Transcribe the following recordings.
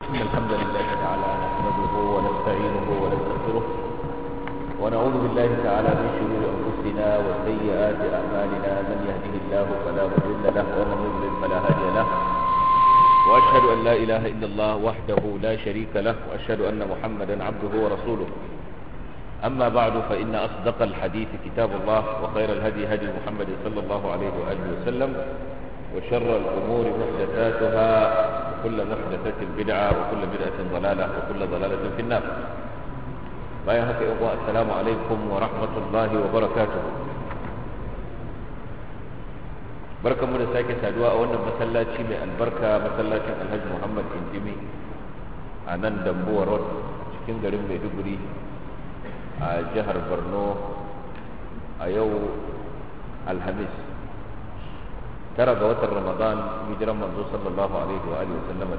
إن الحمد لله تعالى نحمده ونستعينه ونستغفره ونعوذ بالله تعالى من شرور أنفسنا وسيئات أعمالنا. من يهده الله فلا مضل له ومن يضلل فلا هادي له، وأشهد أن لا إله إلا الله وحده لا شريك له، وأشهد أن محمدا عبده ورسوله. أما بعد، فإن أصدق الحديث كتاب الله، وخير الهدي هدي محمد صلى الله عليه وآله وسلم، وشر الأمور محدثاتها، وكل محدثة بدعة، وكل بدعة ضلالة، وكل ضلالة في النار. بايعك إخوة، السلام عليكم ورحمة الله وبركاته. بركة من ساكي سادواء وانا مسلاتي من البركة مسلاتي الحج محمد انجمي عنان دمبو رود cikin garin Maiduguri a jihar Borno a yau Alhamis 9 ga watan Ramadan, hijiran manzo sallallahu alaihi wa alihi wasallam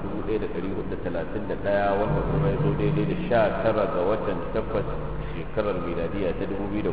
1431, wanda kuma ya zo daidai da 19 ga watan 8 shekarar miladiya ta 2010.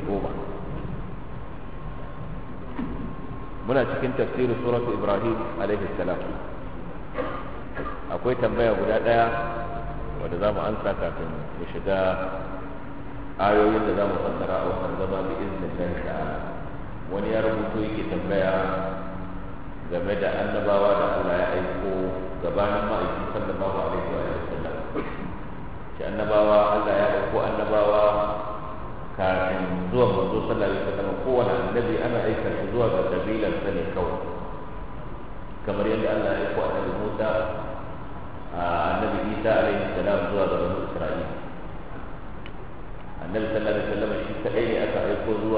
muna cikin tafsirin suratu Ibrahim alaihi salam. Akwai tambaya guda daya wanda zamu ansa kafin mu shiga ayoyin da zamu fassara a wannan zama bi iznillahi ta'ala. Wani ya rubuto yake tambaya game da annabawa da Allah ya aiko gabanin ma'aiki sallallahu alaihi wa sallam. Shi annabawa, Allah ya aiko annabawa kafin zuwa manzo sallallahu alaihi wa sallam. Kowane annabi ana aika shi zuwa ga kabilar sa ne kawai, kamar yadda Allah ya aiko annabi Musa, annabi Isa alaihi salam zuwa ga bani Isra'ila. Annabi sallallahu alaihi wa sallam shi kadai ne aka aiko zuwa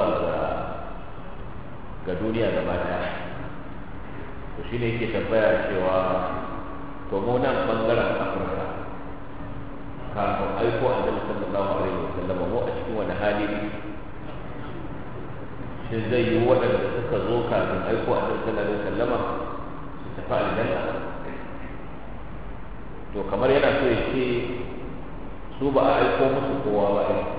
ga duniya gaba daya. To shi ne yake tambaya cewa to mu nan bangaren Afirka kafin aiko annabi sallallahu alaihi wa sallam mu a cikin wani hali ne? Shin zai yi waɗanda suka zo kafin aiko annabi sallallahu alaihi wa sallam su tafi aljanna? To kamar yana so ya ce su ba a aiko musu kowa ba ne,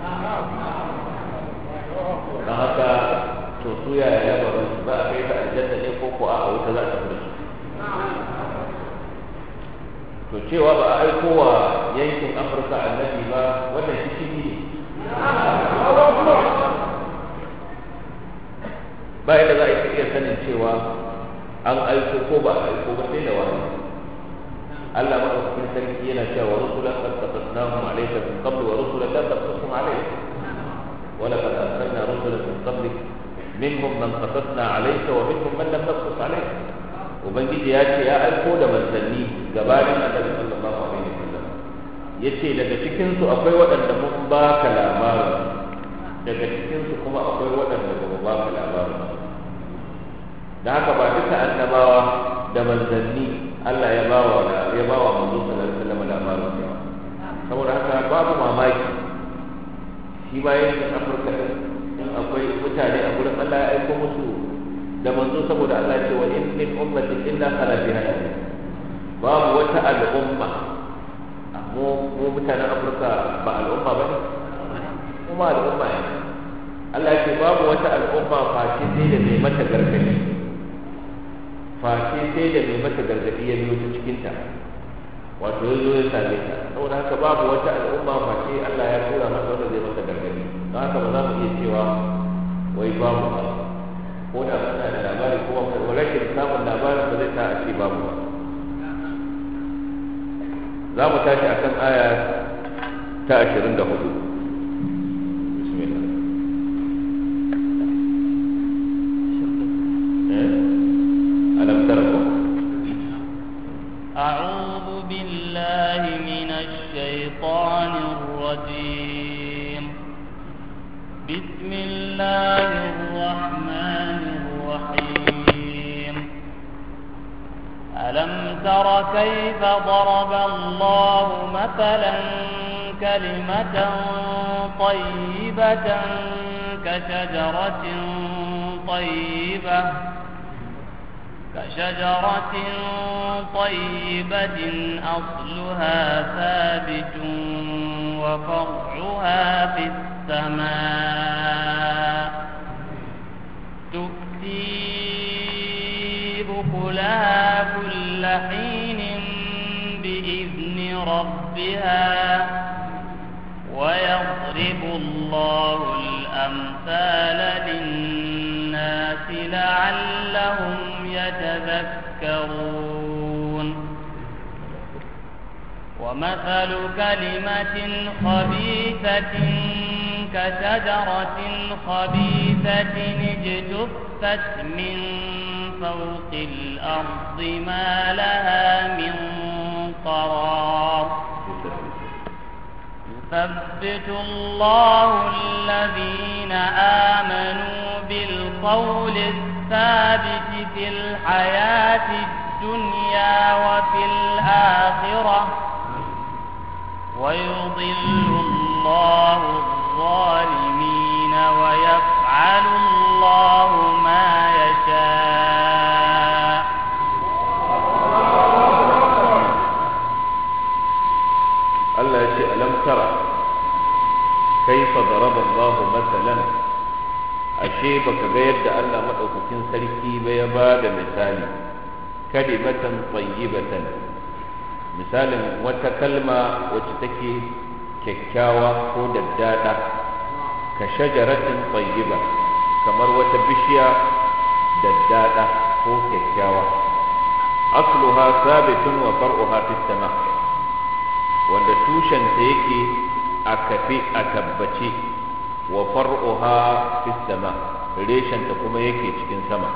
don haka to su yaya ya ba su ba a kai ta aljanna ne ko a wuta za ta fi su? To cewa ba a aiko wa yankin Afirka annabi ba, wannan shi ne ba yadda za a iya sanin cewa an aiko ko ba a aiko ba sai da wani. Allah madaukakin sarki yana cewa rusulan qad qasasnahum alayka min qabl wa rusulan lam taqsusum alayka wa laqad arsalna rusulan min qablik minhum man qasasna alayka wa minhum man lam naqsus alayka. Ubangiji ya ce ya aiko da manzanni gabanin annabi sallallahu alaihi wasallam, yace daga cikin su akwai waɗanda mun ba ka labarin, daga cikin su kuma akwai waɗanda ba mu ba ka labarin. Da haka ba duka annabawa da manzanni Allah ya ba wa manzo sallallahu alaihi wasallam labarin ba. Saboda haka babu mamaki shi ma yankin Afirka din akwai mutane a gurin Allah ya aiko musu da manzo, saboda Allah ce wa in min ummatin illa khala fiha nadhir. Babu wata al'umma, mu mutanen Afirka ba al'umma ba ne, kuma al'umma ne. Allah ce babu wata al'umma face sai da mai mata gargadi, face sai da mai mata gargadi ya biyo ta cikin ta, wato ya zo ya same ta. Saboda haka babu wata al'umma face Allah ya tura mata wanda zai mata gargadi. Don haka ba za mu iya cewa wai babu ba, ko da suna da labari ko rashin samun labarin ba zai sa a ce babu ba. Za mu tashi akan aya ta 24. أعوذ بالله من الشيطان الرجيم. بسم الله الرحمن الرحيم. ألم تر كيف ضرب الله مثلا كلمة طيبة كشجرة طيبة أصلها ثابت وفرعها في السماء تؤتي أكلها كل حين بإذن ربها ويضرب الله الأمثال للناس لعلهم يتذكرون ومثل كلمة خبيثة كشجرة خبيثة اجتثت من فوق الأرض ما لها من قرار يثبت الله الذين آمنوا بالقول الثابت في الحياة الدنيا وفي الآخرة ويضل الله الظالمين ويفعل الله ما يشاء. الله يقول ألم ترى كيف ضرب الله مثلا ashe baka ga yadda Allah madaukakin sarki ba ya bada misali kalimatan tayyibatan misalin wata kalma wacce take kyakkyawa ko daddada ka shajaratin tayyiba kamar wata bishiya daddada ko kyakkyawa asluha sabitun wa far'uha fis sama wanda tushenta yake a kafe a tabbace wa far'uha fis sama reshenta kuma yake cikin sama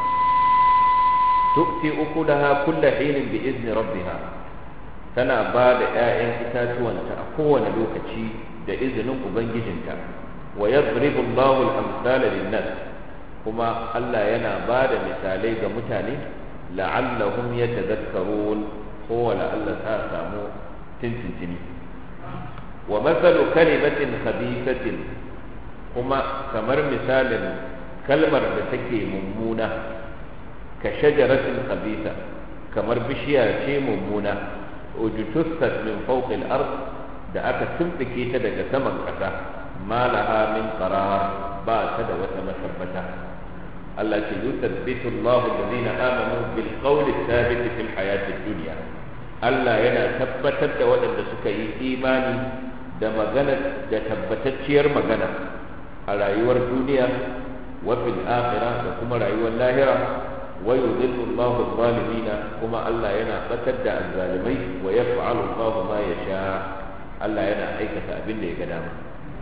tukti ukulaha kulla hinin bi izni rabbiha tana ba da 'ya'yan itatuwanta a kowane lokaci da izinin ubangijinta wa yadribu Allahu al-amsala lin-nas kuma Allah yana ba da misalai ga mutane la'allahum yatadhakkarun ko wala Allah ta samu tintintini wa mathalu kalimatin khabithatin kuma kamar misalin kalmar da take mummuna ka shajaratin khabitha kamar bishiya ce mummuna ujtussat min fawqi al-ard da aka tumfike ta daga saman kasa ma laha min qarar ba ta da wata matabbata Allah ce yuthabbitu Allahu alladhina amanu bil qawli thabit fil hayati dunya Allah yana tabbatar da waɗanda suka yi imani da magana da tabbatacciyar magana a rayuwar duniya wa fil akhirah da kuma rayuwar lahira wa yudhillu Allahu adh-dhalimina kuma Allah yana batar da azzalimai wa yaf'alu Allahu ma yasha Allah yana aikata abin da ya ga dama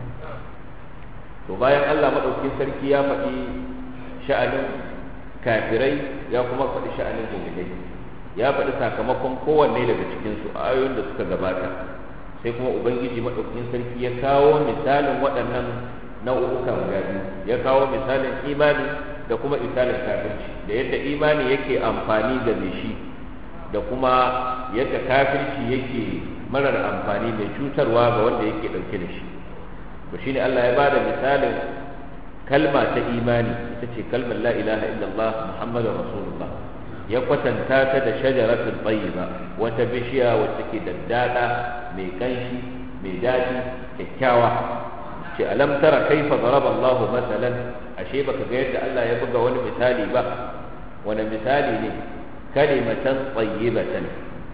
to bayan Allah madaukakin sarki ya faɗi sha'anin kafirai ya kuma faɗi sha'anin mu'minai ya faɗi sakamakon kowanne daga cikin su a ayoyin da suka gabata sai kuma ubangiji madaukakin sarki ya kawo misalin waɗannan nau'ukan guda biyu ya kawo misalin imani da kuma misalin kafirci da yadda imani yake amfani da mai shi da kuma yadda kafirci yake marar amfani mai cutarwa ga wanda yake ɗauke da shi to shine Allah ya bada misalin kalma ta imani ita ce kalmar la ilaha illallah muhammadur rasulullah ya kwatanta ta da shajaratul tayyiba wata bishiya wacce ke daddada mai kanshi mai daɗi kyakkyawa ce alam tara kaifa daraba Allah masalan ashe baka ga yadda Allah ya buga wani misali ba wani misali ne kalimatan tayyibatan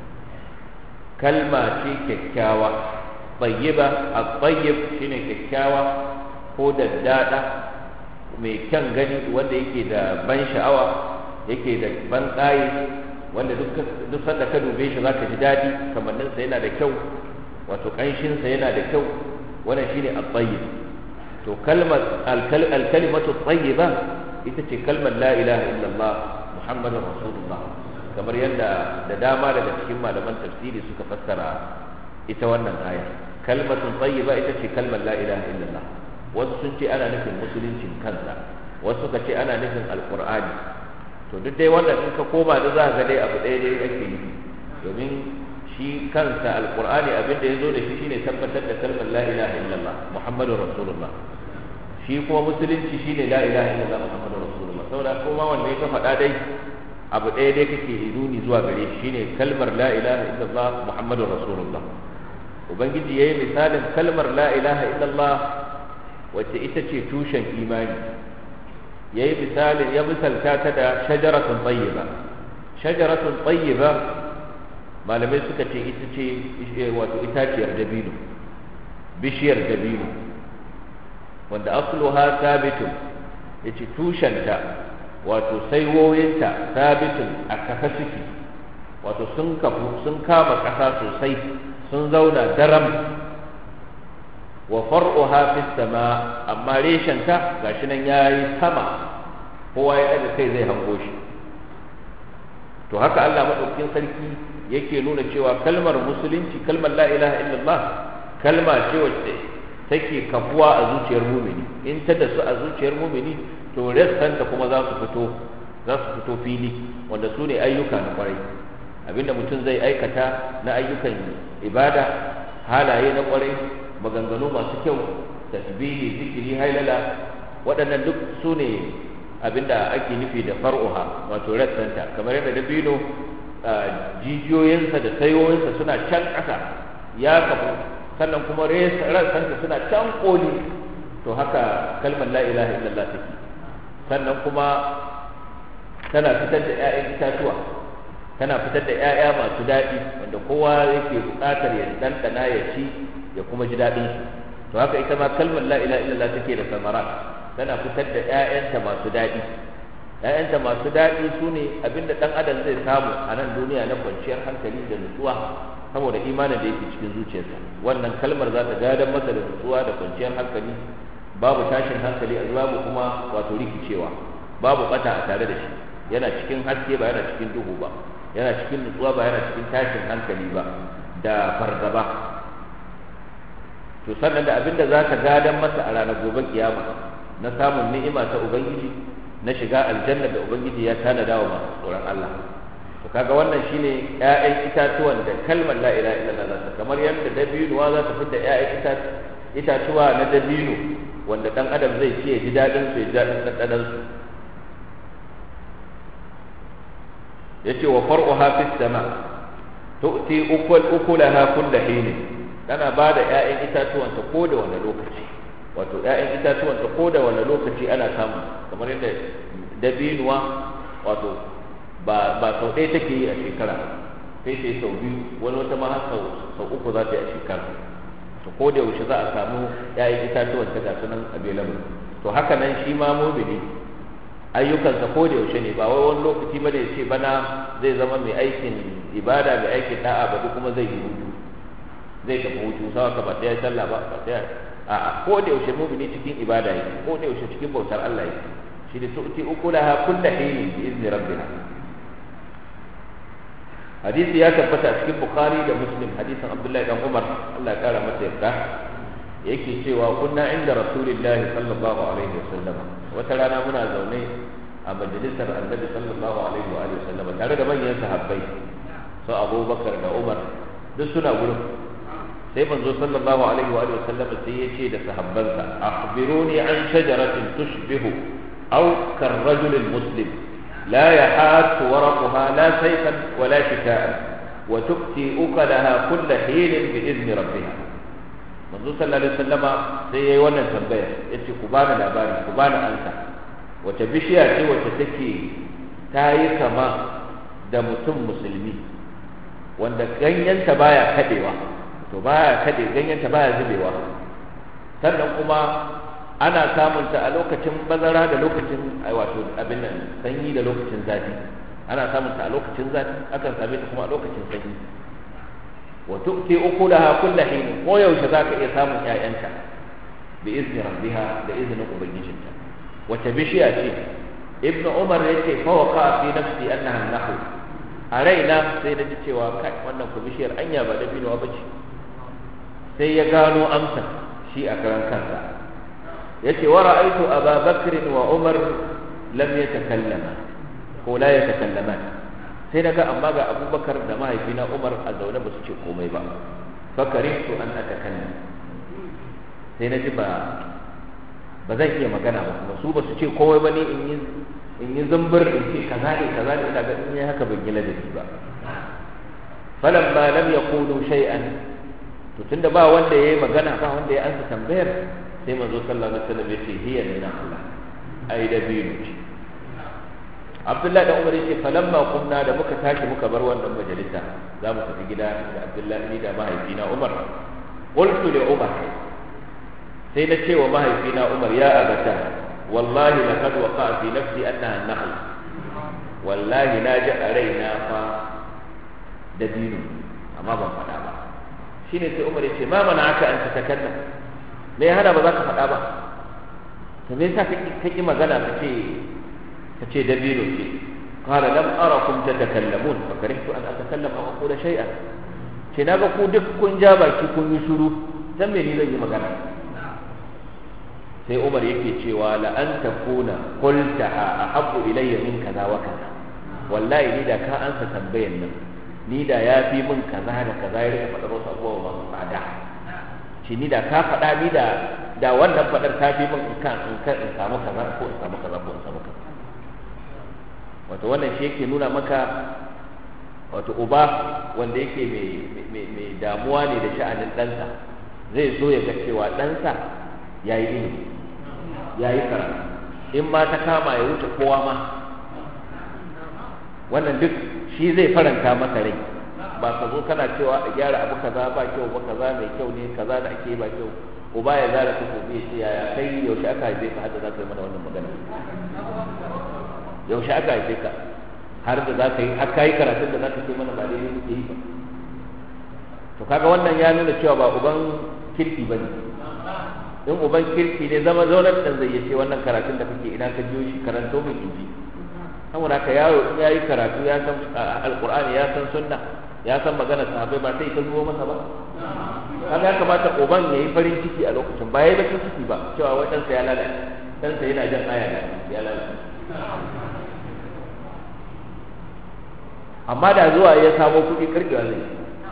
kalma ce kyakkyawa tayyiba at-tayyib shine kyakkyawa ko daddada mai kyan gani wanda yake da ban sha'awa yake da ban tsaye wanda duk sanda ka dube shi zaka ji dadi kamanninsa yana da kyau wato kanshinsa yana da kyau wannan shine at-tayyib to kalmar al-kalimatu at-tayyiba ita ce kalmar la ilaha illallah muhammadur rasulullah kamar yadda da dama daga cikin malaman tafsiri suka fassara ita wannan aya kalmatun tayyiba ita ce kalmar la ilaha illallah wasu sun ce ana nufin musuluncin kansa wasu suka ce ana nufin alqur'ani to duk dai wannan in ka koma da za ka ga dai abu ɗaya dai ake yi domin shi kansa alqur'ani abin da yazo da shi shine tabbatar da kalmar la ilaha illallah muhammadur rasulullah shi kuma musulunci shine la ilaha illallah muhammadur rasulullah saboda kuma wanda ya faɗa dai abu ɗaya dai kake nuni zuwa gare shi shine kalmar la ilaha illallah muhammadur rasulullah ubangiji yayi misalin kalmar la ilaha illallah wacce ita ce tushen imani yayi misalin ya misalta ta da shajaratun tayyiba malamai suka ce ita ce wato itaciyar dabino, bishiyar dabino, wanda asluha sabitun, yace tushenta wato saiwoyinta sabitun a kafa suke, wato sun kafu sun kama ƙasa sosai sun zauna daram. Wa far'uha fis sama, amma reshenta gashi nan yayi sama, kowa ya daga kai zai hango shi. To haka Allah madaukakin sarki yake nuna cewa kalmar musulunci, kalmar la ilaha illallah, kalma ce wacce take kafuwa a zuciyar mumini. In ta dasu a zuciyar mumini, to rassanta kuma za su fito fili, wanda su ne ayyuka na kwarai. Abinda mutum zai aikata na ayyukan ibada, halaye na kwarai, maganganu masu kyau, tasbihi, zikiri, hailala, waɗannan duk su ne abinda ake nufi da far'uha, wato rassanta. Kamar yadda dabino jijiyoyinsa da sayoyinsa suna can ƙasa ya kafu, sannan kuma rassanta suna can ƙoli, to haka kalmar la ilaha illallah take. Sannan kuma tana fitar da 'ya'yan itatuwa, tana fitar da 'ya'ya masu daɗi wanda kowa yake buƙatar ya ɗanɗana ya ci ya kuma ji daɗin su. To haka ita ma kalmar la ilaha illallah take da samara, tana fitar da 'ya'yanta masu daɗi. 'Ya'yanta masu daɗi su ne abinda ɗan adam zai samu a nan duniya na kwanciyar hankali da nutsuwa saboda imanin da yake cikin zuciyarsa. Wannan kalmar za ta gadon masa da nutsuwa da kwanciyar hankali, babu tashin hankali a babu kuma wato rikicewa, babu bata a tare da shi, yana cikin haske ba yana cikin duhu ba, yana cikin nutsuwa ba yana cikin tashin hankali ba da fargaba. To sannan da abinda za ka gadon masa a ranar gobe kiyama na samun ni'ima ta ubangiji, na shiga aljanna da ubangiji ya tanada wa masu tsoron Allah. To kaga wannan shine ƴaƴan itatuwan da kalmar la ilaha illallah, kamar yadda dabinuwa za ta fitar da ƴaƴan itatuwa na dabino wanda dan adam zai ci ya ji dadin su, ya ji dadin daddadan su. yace wa far'uha fis sama tu'ti ukulaha kull hin, tana bada ƴaƴan itatuwan ta ko da wani lokaci, wato ƴaƴan itatuwan ta ko da wani lokaci ana samu. Kamar yadda dabinuwa wato ba sau ɗaya take yi a shekara, sai sau biyu, wani wata ma har sau uku za ta yi a shekara. To ko da yaushe za a samu ƴaƴan itatuwan ta ga sunan available. To haka nan shi ma mu'mini ayyukansa ko da yaushe ne, ba wai wani lokaci ba ne ce bana zai zama mai aikin ibada, mai aikin da'a, ba duk kuma zai yi hutu, zai tafi hutu sawa ka ba ta yi sallah ba ta a'a, ko da yaushe mu'mini cikin ibada yake, ko da yaushe cikin bautar Allah yake. Shi da tu'ti ukulaha kullu hin bi izni rabbiha. Hadisi ya tabbata a cikin Bukhari da Muslim, hadisin Abdullahi dan Umar, Allah ya kara masa yarda, yake cewa kunna inda Rasulillahi sallallahu alaihi wasallam. Wata rana muna zaune a majalisar Annabi sallallahu alaihi wa sallam tare da manyan sahabbai, su Abubakar da Umar, duk suna gurin. Sai manzo sallallahu alaihi wa sallam sai ya ce da sahabbansa, akhbiruni an shajaratin tushbihu aw karrajul muslim la yahat waraqaha la sayfan wala shitaan wa tu'ti ukalaha kull hin bi idni rabbiha. Manzo sallallahu alaihi wasallama sai yayi wannan tambaya, yace ku bani labari, ku bani ansa, wace bishiya ce wacce take tayi kama da mutum musulmi, wanda ganyenta baya kadewa, to baya kade ganyenta baya zubewa, sannan kuma ana samun ta a lokacin bazara da lokacin wato abin nan sanyi da lokacin zafi, ana samun ta a lokacin zafi, akan same ta kuma a lokacin sanyi. wa tu'ti ukulaha kull hin, ko yaushe zaka iya samun ƴaƴanta bi izni rabbiha, da izinin ubangijinta. wace bishiya ce? Ibn Umar yace fa waqa fi nafsi annaha nahu, a raina sai da ji cewa kai wannan ku bishiyar anya ba da binuwa bace. Sai ya gano amsa shi a karan kansa, yace wa ra'aytu Aba Bakr wa Umar lam yatakallama ko la yatakallaman. Sai daga amma ga Abubakar da mahaifina Umar a zaune ba su ce komai ba, fakarihtu an atakallam, sai na ji ba zan iya magana ba, kuma su ba su ce komai ba, ni in yi zumbur in ce kaza ne ina ga in yi haka ban yi ladabi ba. falamma lam yaqulu shay'an, to tunda ba wanda yayi magana, ba wanda ya ansa tambayar, sai manzo sallallahu alaihi wasallam ya ce hiya min Allah, ai da biyu ce. Abdullahi da Umar yace falamma kunna da muka tashi muka bar wannan majalisa za mu tafi gida da Abdullahi da mahaifina Umar qultu li Umar sai na ce wa mahaifina Umar ya abata wallahi laqad waqa'a fi nafsi annaha an-nahl wallahi na ji a raina fa da dino amma ban faɗa ba shine sai Umar yace ma mana aka an tatakallam me ya hana ba za ka faɗa ba to me yasa kake magana kace dabino ce qala lam arakum tatakallamun fa karihtu an atakallam aw aqula shay'an ce naga ku duk kun ja baki kun yi shiru dan me ni zan yi magana sai Umar yake cewa la an takuna qulta ahabbu ilayya min kaza wa kaza wallahi ni da ka ansa tambayan nan ni da yafi min kaza da kaza ya rika faɗar wasu abubuwa masu tsada ce ni da ka faɗa ni da wannan faɗar ta fi min in samu kaza ko in samu kaza ko in samu kaza wato wannan shi yake nuna maka wato uba wanda yake mai damuwa ne da sha'anin ɗansa zai so ya ga cewa ɗansa ya yi ilimi ya yi karatu in ma ta kama ya wuce kowa ma wannan duk shi zai faranta masa rai ba ka zo kana cewa a gyara abu kaza ba kyau ba kaza mai kyau ne kaza da ake ba kyau uba ya zara ta gobe ya ce yaya kai yaushe aka haife ka har da za ka yi mana wannan magana yaushe aka haife ka har da za ka yi har ka yi karatun da za ka ce mana ba daidai muke yi ba to kaga wannan ya nuna cewa ba uban kirki ba ne in uban kirki ne zama zaunar dan zai yace wannan karatun da kake ina ka jiyo shi karanto min inji saboda haka yaro in yayi karatu ya san alqur'ani ya san sunna ya san magana sahabbai ba sai ka zuwa masa ba kaga ya kamata uban yayi farin ciki a lokacin ba yayi bakin ciki ba cewa wai dan sa ya lalace dan sa yana jan aya da ya lalace amma da zuwa ya samo kuɗi karkewa zai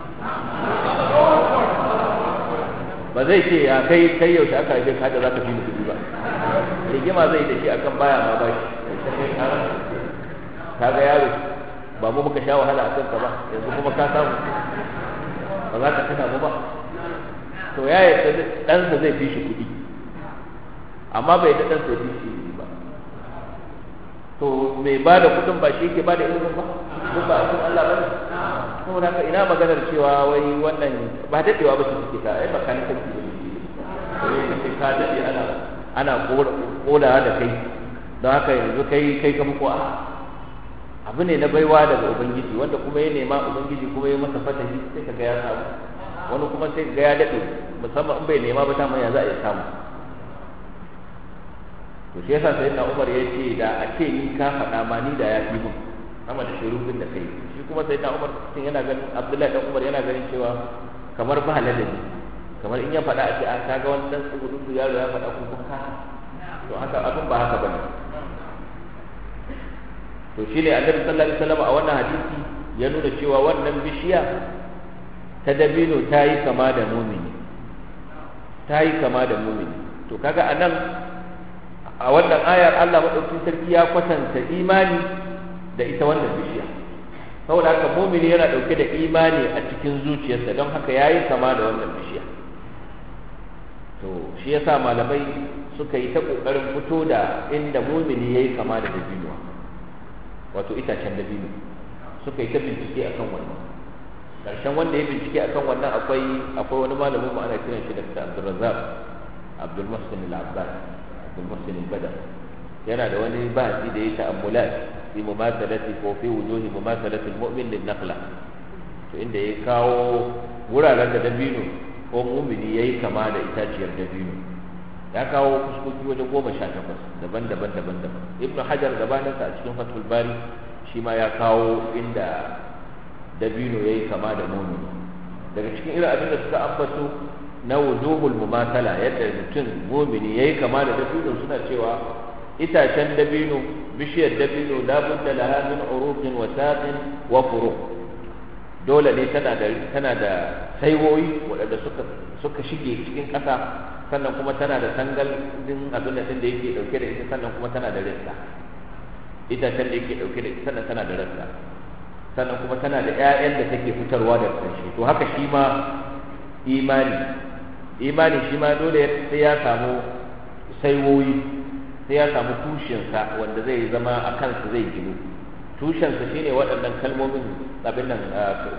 ba zai ce ya kai yaushe aka haife ka da zaka fi ni kuɗi ba rigima zai da shi akan baya ma bashi kaga yaro ba mu muka sha wahala akan ka ba yanzu kuma ka samu ba za ka tuna mu ba to ya yarda ɗansa zai fi shi kuɗi amma bai da ɗansa zai fi shi ba to mai ba da kuɗin ba shi yake ba da ilimin ba duk ba a cikin Allah ba ne saboda haka ina maganar cewa wai wannan ba daɗewa ba su suke ta ai bakanin sarki da shi ka daɗe ana kodawa da kai don haka yanzu kai ka muku abu ne na baiwa daga ubangiji wanda kuma ya nema ubangiji kuma ya masa fatahi sai ka ga ya samu wani kuma sai ga ya daɗe musamman in bai nema ba ta ya za a yi samu to shi yasa sai na Umar ya ce da a ce ni ka faɗa ma ni da ya fi mun sama da shirufin da kai shi kuma sai na Umar cikin yana ganin Abdullahi dan Umar yana ganin cewa kamar ba ladabi kamar in ya faɗa a ce a kaga wani dan tsugudu yaro ya faɗa ko kun ka to haka abin ba haka bane to shi ne Annabi sallallahu alaihi wasallam a wannan hadisi ya nuna cewa wannan bishiya ta dabino ta yi kama da mumini to kaga anan a wannan ayar Allah madaukakin sarki ya kwatanta imani da ita wannan bishiya saboda haka mumini yana dauke da imani a cikin zuciyarsa don haka yayi kama da wannan bishiya to shi yasa malamai suka yi ta kokarin fito da inda mumini yayi kama da dabino wato itacen dabino suka yi ta bincike akan wannan karshen wanda ya bincike akan wannan akwai wani malamin mu ana kiran shi Dr. Abdulrazzaq Abdul Muhsin Al-Abbas Abdul Muhsin Al-Badr yana da wani bahasi da ya ta'ammulat fi mumathalati ko fi wujuhi mumathalati al-mu'min lin-naqla to inda ya kawo wuraren da dabino ko mu'mini yayi kama da itaciyar dabino ya kawo fuskoki wajen 18 daban-daban Ibn Hajar gabaninsa a cikin Fathul Bari shi ma ya kawo inda dabino yayi kama da mu'mini daga cikin irin abin da suka ambato na wujuhul mumathala yadda mutum mu'mini yayi kama da dabino suna cewa itacen dabino bishiyar dabino la budda laha min uruqin wa saqin wa furuq dole ne tana da saiwoyi waɗanda suka shige cikin ƙasa sannan kuma tana da tangal din abin da yake dauke da ita sannan kuma tana da rassa itacen da yake dauke da ita sannan tana da rassa sannan kuma tana da ƴaƴan da take fitarwa da ƙarshe to haka shi ma imani shi ma dole sai ya samu saiwoyi sai ya samu tushensa wanda zai zama a kansa zai ginu. Tushensa shine waɗannan kalmomin abin nan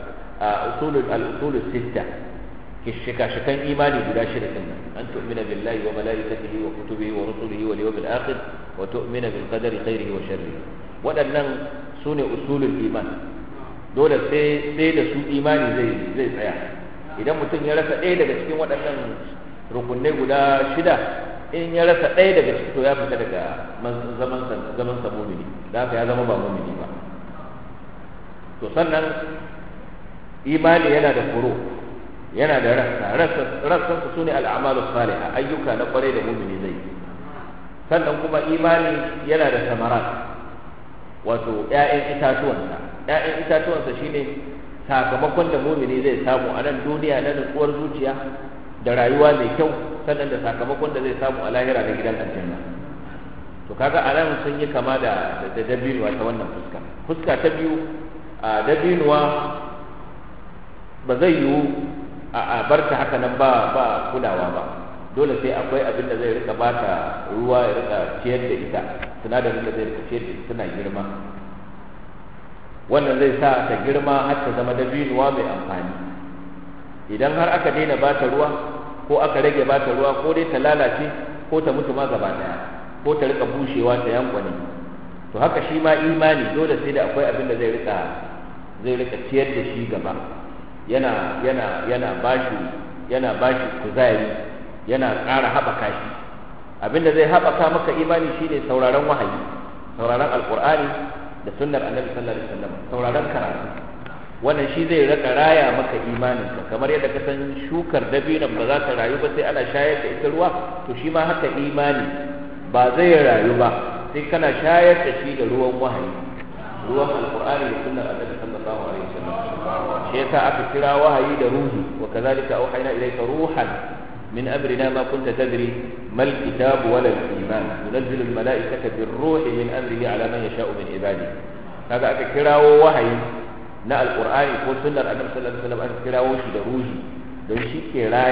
al-usulul sitta, shika-shikan imani guda shida din nan: an tu'mina billahi wa malaikatihi wa kutubihi wa rusulihi wal yawmil akhir wa tu'mina bil qadari khairihi wa sharrihi. Waɗannan sune usulul iman. Dole sai da su imani zai tsaya. Idan mutum ya rasa ɗaya daga cikin waɗannan rukunai guda shida, in ya rasa ɗaya daga ciki to ya fita daga zaman sa mumini, da haka ya zama ba mumini ba. To sannan imani yana da furu, yana da rassansa su ne al'amalu salihah, ayyuka na kwarai da mumini zai yi. Sannan kuma imani yana da samarat, wato ‘ya'yan itatuwansa shine sakamakon da mumini zai samu a nan duniya na nutsuwar zuciya da rayuwa mai kyau, sannan da sakamakon da zai samu a lahira da gidan aljanna. To kaga a nan sun yi kama da dabinuwa ta wannan fuska ta biyu. A dabinuwa ba zai yiwu a bar ta haka nan ba kulawa ba, dole sai akwai abin da zai rika bata ruwa, ya rika ciyar da ita, sinadarin da zai rika ciyar da ita tana girma. Wannan zai sa ta girma har ta zama dabinuwa mai amfani. Idan har aka daina bata ruwa ko aka rage bata ruwa, ko dai ta lalace ko ta mutu ma gaba daya, ko ta rika bushewa ta yankwane. To haka shi ma imani dole sai da akwai abin da zai rika ciyar da shi gaba, yana bashi kuzari, yana ƙara haɓaka shi. Abin da zai haɓaka maka imani shine sauraron wahayi, sauraron alqur'ani da sunnar annabi sallallahu alaihi wasallam, sauraron karatu. Wannan shi zai rika raya maka imaninka, kamar yadda ka san shukar dabinon ba za ta rayu ba sai ana shayar da ita ruwa, to shi ma haka imani ba zai rayu ba sai kana shayar da shi da ruwan wahayi, ruwan alqur'ani da sunnar annabi sallallahu alaihi wasallam. Shi yasa aka kira wahayi da ruhi: wa kadhalika auhayna ilayka ruhan min amrina ma kunta tadri mal kitab wala al iman nunazzilu al malaikata bir ruhi min amrihi ala man yasha'u min ibadihi. Kaga aka kirawo wahayi na alqur'ani ko sunnar annabi sallallahu alaihi wasallam, aka kirawo shi da ruhi don shi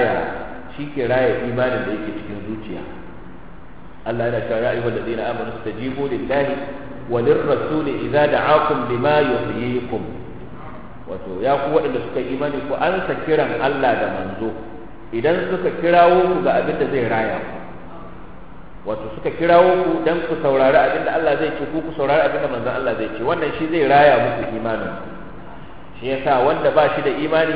ke raya imanin da yake cikin zuciya. Allah yana cewa: ya ayyuhal ladina amanu istajibu lillahi wa lirrasuli idza da'akum lima yuhyikum. Wato ya ku waɗanda suka yi imani ku ansa kiran Allah da manzo idan suka kirawo ku ga abin da zai raya ku. Wato suka kirawo ku dan ku saurari abin da Allah zai ce, ku saurari abin da manzon Allah zai ce. Wannan shi zai raya muku imanin. Shi yasa wanda ba shi da imani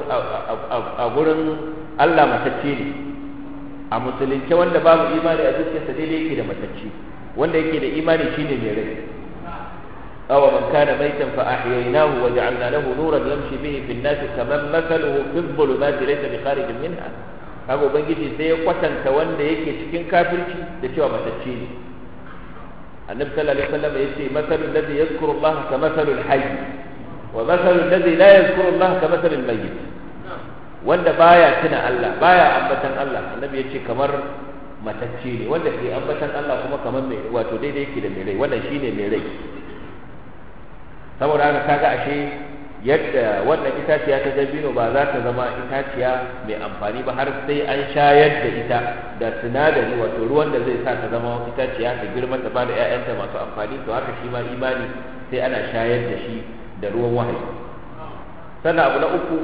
a gurin Allah matacce ne. A musulunce wanda babu imani a zuciyarsa daidai yake da matacce. Wanda yake da imani shine mai rai. aw man kana maytan fa ahyaynahu wa ja'alna lahu nuran yamshi bihi fi an-nas kaman mathaluhu fi adh-dhulumati laysa bi kharijin minha. Kaga ubangiji sai ya kwatanta wanda yake cikin kafirci da cewa matacce ne. Annabi sallallahu alaihi wasallam yace mathalul ladhi yadhkuru Allah ka mathalul hayy wa mathalul ladhi la yadhkuru Allah ka mathalil mayyit. Wanda baya tuna Allah, baya ambatan Allah, annabi yace kamar matacce ne. Wanda ke ambatan Allah kuma kamar mai, wato daidai yake da mai rai. Wannan shine mai rai. Saboda haka kaga ashe yadda wannan itaciya ta dabino ba za ta zama itaciya mai amfani ba har sai an shayar da ita da sinadari, wato ruwan da zai sa ta zama itaciya ta girma ta bada ƴaƴanta masu amfani. To haka shi ma imani sai ana shayar da shi da ruwan wahayi. Sannan abu na uku,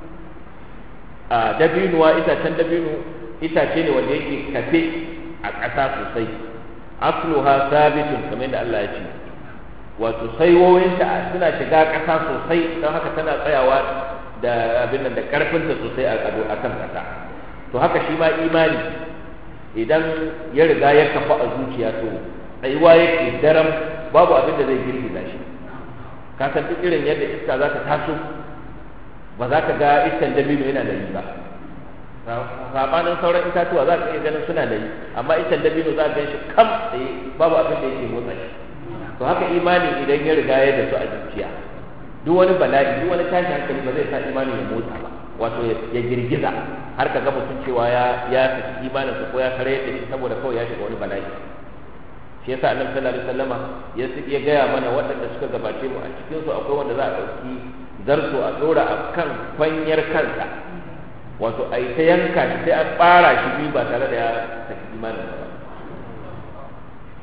dabinuwa, itacen dabino itace ne wanda yake kafe a ƙasa sosai. Asluha sabitun, kamar yadda Allah ya ce, wato saiwoyinta suna shiga ƙasa sosai, don haka tana tsayawa da abin nan da ƙarfinta sosai a kan ƙasa. To haka shi ma imani idan ya riga ya kafa a zuciya, to tsayuwa yake daram, babu abin da zai girgiza shi. Ka san duk irin yadda iska za ta taso, ba za ka ga iskan dabino yana da yi ba. Sabanin sauran itatuwa za ka iya ganin suna da yi, amma iskan dabino za ka gan shi kam tsaye, babu abin da yake motsa shi. To haka imani idan ya riga ya dasu a zuciya, duk wani bala'i, duk wani tashin hankali ba zai sa imani ya motsa ba, wato ya girgiza har ka ga mutum cewa ya saki imaninsa ko ya kare da shi saboda kawai ya shiga wani bala'i. Shi yasa Annabi sallallahu alaihi wasallama ya gaya mana waɗanda suka gabace mu, a cikin su akwai wanda za a ɗauki zarto a ɗora a kan kwanyar kansa, wato a yi ta yanka shi sai a ɓara shi biyu ba tare da ya saki imaninsa ba.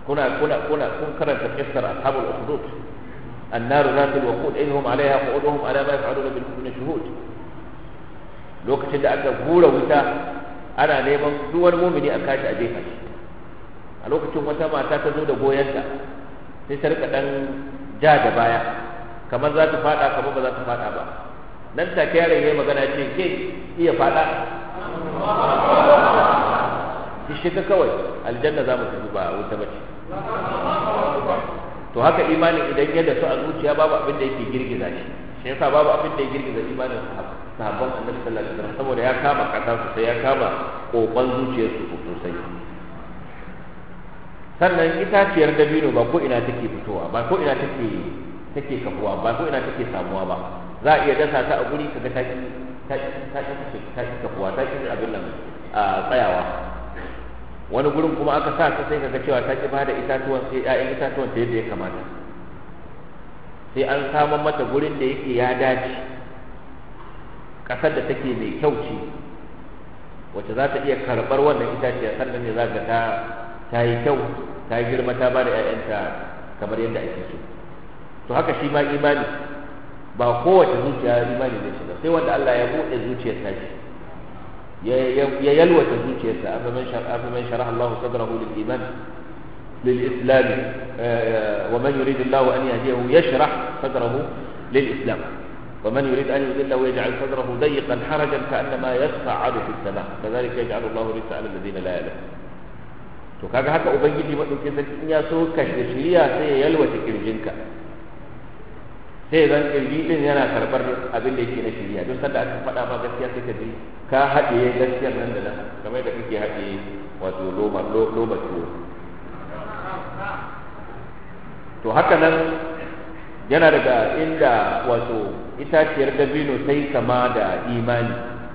kun karanta kissar ashabul ukhdud annaru zatul waqud innahum alaiha qu'uduhum ala ma yaf'aluna bil mu'minina shuhud. Lokacin da aka hura wuta ana neman duk wani mu'mini a kashi a jefa shi, a lokacin wata mata ta zo da goyonta sai ta rika dan ja da baya kamar za ta fada kamar ba za ta fada ba. Nan take yaron yayi magana ce ke iya fada ki shiga kawai aljanna za mu tafi ba wuta bace. To haka imanin idan ya dasu a zuciya babu abin da yake girgiza shi yasa babu abin da ya girgiza imanin sahabban annabi sallallahu alaihi wasallam saboda ya kama kasa sosai, ya kama kokon zuciyarsu sosai. Sannan itaciyar dabino ba ko ina take fitowa, ba ko ina take kafuwa, ba ko ina take samuwa ba. Za a iya dasa ta a guri kaga ta kafuwa, ta ki abin nan a tsayawa. Wani gurin kuma aka sa ta sai kaga cewa ta ki bada itatuwan sai ƴaƴan itatuwan ta yadda ya kamata. Sai an samun mata gurin da yake ya dace, ƙasar da take mai kyau ce, wacce za ta iya karɓar wannan itaciya, sannan ne za ga ta yi kyau, ta yi girma, ta ba da ‘ya'yanta kamar yadda ake so. To haka shi ma imani, ba kowace zuciya imani zai shiga, sai wanda Allah ya buɗe zuciyar tashi, ya yalwata zuciyarsa. afaman sharaha Allah sadrahu lil iman lil islam wa man yurid Allah an yahdiyahu yashrah sadrahu lil islam wa man yurid an yudillahu yaj'al sadrahu dayyqan harajan ka'annama yas'adu fis sama kadhalika yaj'alu Allah rijsa 'ala alladhina la ya'lamun. To kaga haka ubangiji madaukin sarki in ya so ka shiriya sai ya yalwata kirjinka, sai zan kirji din yana karbar abin da yake na shiriya. Duk sanda aka faɗa ma gaskiya sai ka ji ka haɗiye gaskiyar nan da nan kamar da kake haɗiye wato loma tuwo. To haka nan yana daga inda wato itaciyar dabino sai kama da imani,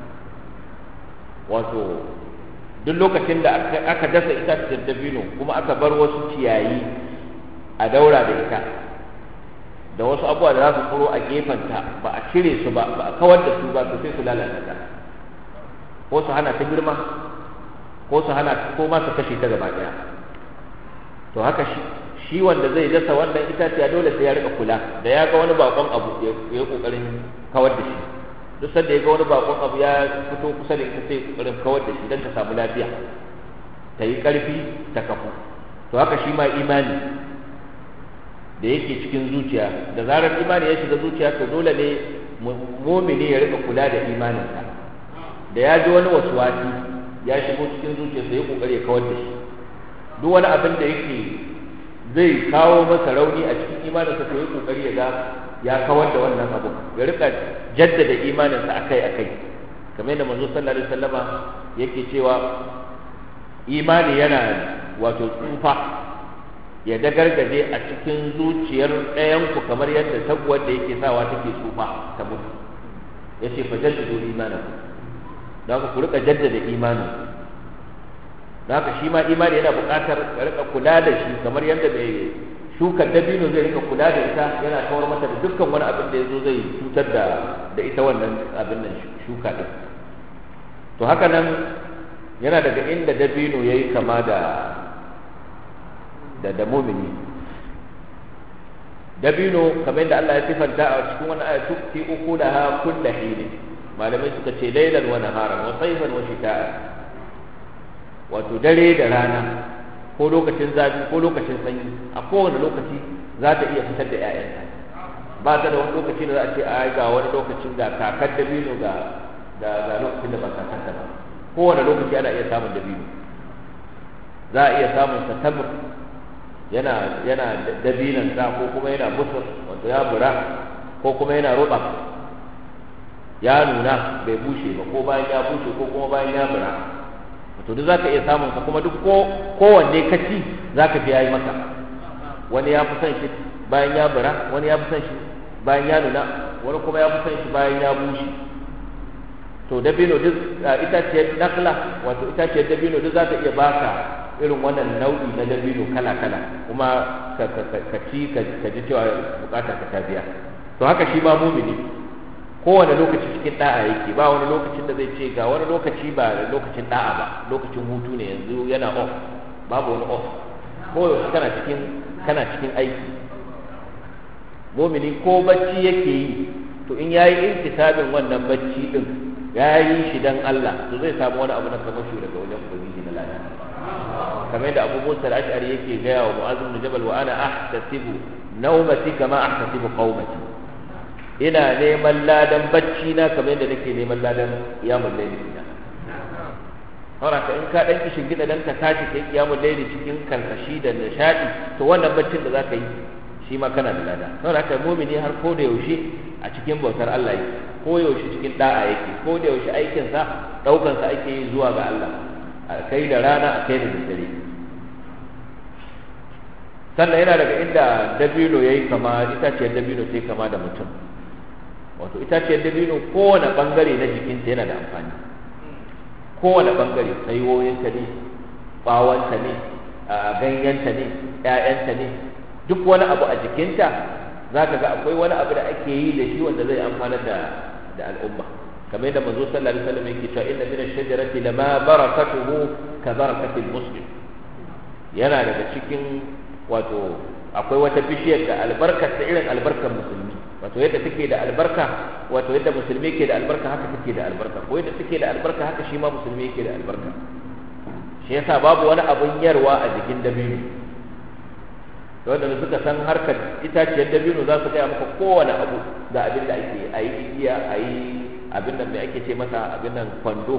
wato duk lokacin da aka dasa itaciyar dabino kuma aka bar wasu ciyayi a daura da ita da wasu abubuwa da za su tsoro a gefenta ba a cire su ba, ba a kawar da su ba, to sai su lalata ta, ko su hana ta girma, ko su hana ko ma su kashe ta gaba daya. To haka shi wanda zai dasa wannan itaciya dole sai ya rika kula da ya ga wani bakon abu ya yi kokarin kawar da shi. Duk sanda ya ga wani bakon abu ya fito kusa da ita sai kokarin kawar da shi don ta samu lafiya, ta yi karfi, ta kafu. To haka shi ma imani da yake cikin zuciya, da zarar imani ya shiga zuciya to dole ne mu'mini ya rika kula da imaninsa. Da ya ji wani waswasi ya shigo cikin zuciyarsa ya kokari ya kawar da shi. Duk wani abin da yake zai kawo masa rauni a cikin imaninsa to ya kokari ya ga ya kawar da wannan abu, ya rika jaddada imaninsa akai-akai. Kamar yadda manzo sallallahu alaihi wasallama yake cewa imani yana wato tsufa, ya dagargaje a cikin zuciyar ɗayanku kamar yadda taguwar da yake sawa take tsufa ta mutu. Ya ce fa jaddidu imanakum, da ku rika jaddada imanin. Da haka shi ma imani yana buƙatar ka rika kula da shi kamar yadda mai shukar dabino zai rika kula da ita, yana kawar mata da dukkan wani abin da ya zo zai cutar da ita wannan abin nan shuka din. To haka nan yana daga inda dabino yayi kama da mumini. Dabino kamar yadda Allah ya sifanta a cikin wani aya, tukti ukulaha kulla hin, malamai suka ce lailan wa naharan wa sayfan wa shita'an, wato dare da rana, ko lokacin zafi ko lokacin sanyi, a kowane lokaci za ta iya fitar da 'ya'yanta. Ba ta da wani lokaci da za a ce a ga wani lokacin da kakar dabino ga lokacin da ba kakar ta ba. Kowane lokaci ana iya samun dabino. Za a iya samun sa tamr, yana dabinan sa, ko kuma yana busur wato ya bura, ko kuma yana ruba ya nuna bai bushe ba, ko bayan ya bushe ko kuma bayan ya bura. To duk zaka iya samun sa, kuma duk kowanne kaci zaka fi yayi maka. Wani ya fi son shi bayan ya bura, wani ya fi son shi bayan ya nuna, wani kuma ya fi son shi bayan ya bushe. To dabino duk itaciyar nakla, wato itaciyar dabino duk zaka iya baka irin wannan nau'i na dabino kala-kala, kuma ka ci ka ji cewa bukatar ka ta biya. To haka shi ma mumini kowane lokaci cikin da'a yake, ba wani lokacin da zai ce ga wani lokaci ba lokacin da'a ba, lokacin hutu ne yanzu yana off, babu wani off. ko kana cikin aiki. Mumini ko bacci yake yi to in yayi intisabin wannan bacci din yayi shi dan Allah to zai samu wani abu na kamasho daga wajen ubangiji na lada. Kamar yadda Abu Musa al-Ash'ari yake gaya wa Mu'adh ibn Jabal wa ana ahtasibu nawmati kama ahtasibu qaumati, ina neman ladan bacci na kamar yadda nake neman ladan qiyamul layl na. Saboda in ka dan kishin gida dan ka tashi kai qiyamul layl cikin karkashi da nishadi to wannan baccin da zaka yi shi ma kana da lada. Saboda haka mu'mini har ko da yaushe a cikin bautar Allah yake, ko yaushe cikin da'a yake, ko da yaushe aikin sa daukan sa ake yi zuwa ga Allah, a kai da rana a kai da dare. Sannan yana daga inda dabino yayi kama, itaciyar dabino sai kama da mutum. Wato itaciyar dabino kowane bangare na jikinta yana da amfani, kowane bangare, saiwoyinta ne, bawanta ne, ganyenta ne, ƴaƴanta ne, duk wani abu a jikinta za ka ga akwai wani abu da ake yi da shi wanda zai amfana da al'umma. Kamar yadda manzo sallallahu alaihi wasallam yake cewa inna min ash-shajarati lama barakatuhu ka barakatil muslim. Yana daga cikin wato akwai wata bishiyar da albarkar ta irin albarkar musulmi, wato yadda take da albarka, wato yadda musulmi ke da albarka haka take da albarka, ko yadda take da albarka haka shi ma musulmi yake da albarka. Shi yasa babu wani abun yarwa a jikin dabino. Wanda suka san harkar itaciyar dabino za su gaya maka kowane abu da abin da ake a yi igiya, a yi abin nan mai ake ce masa abin nan kwando,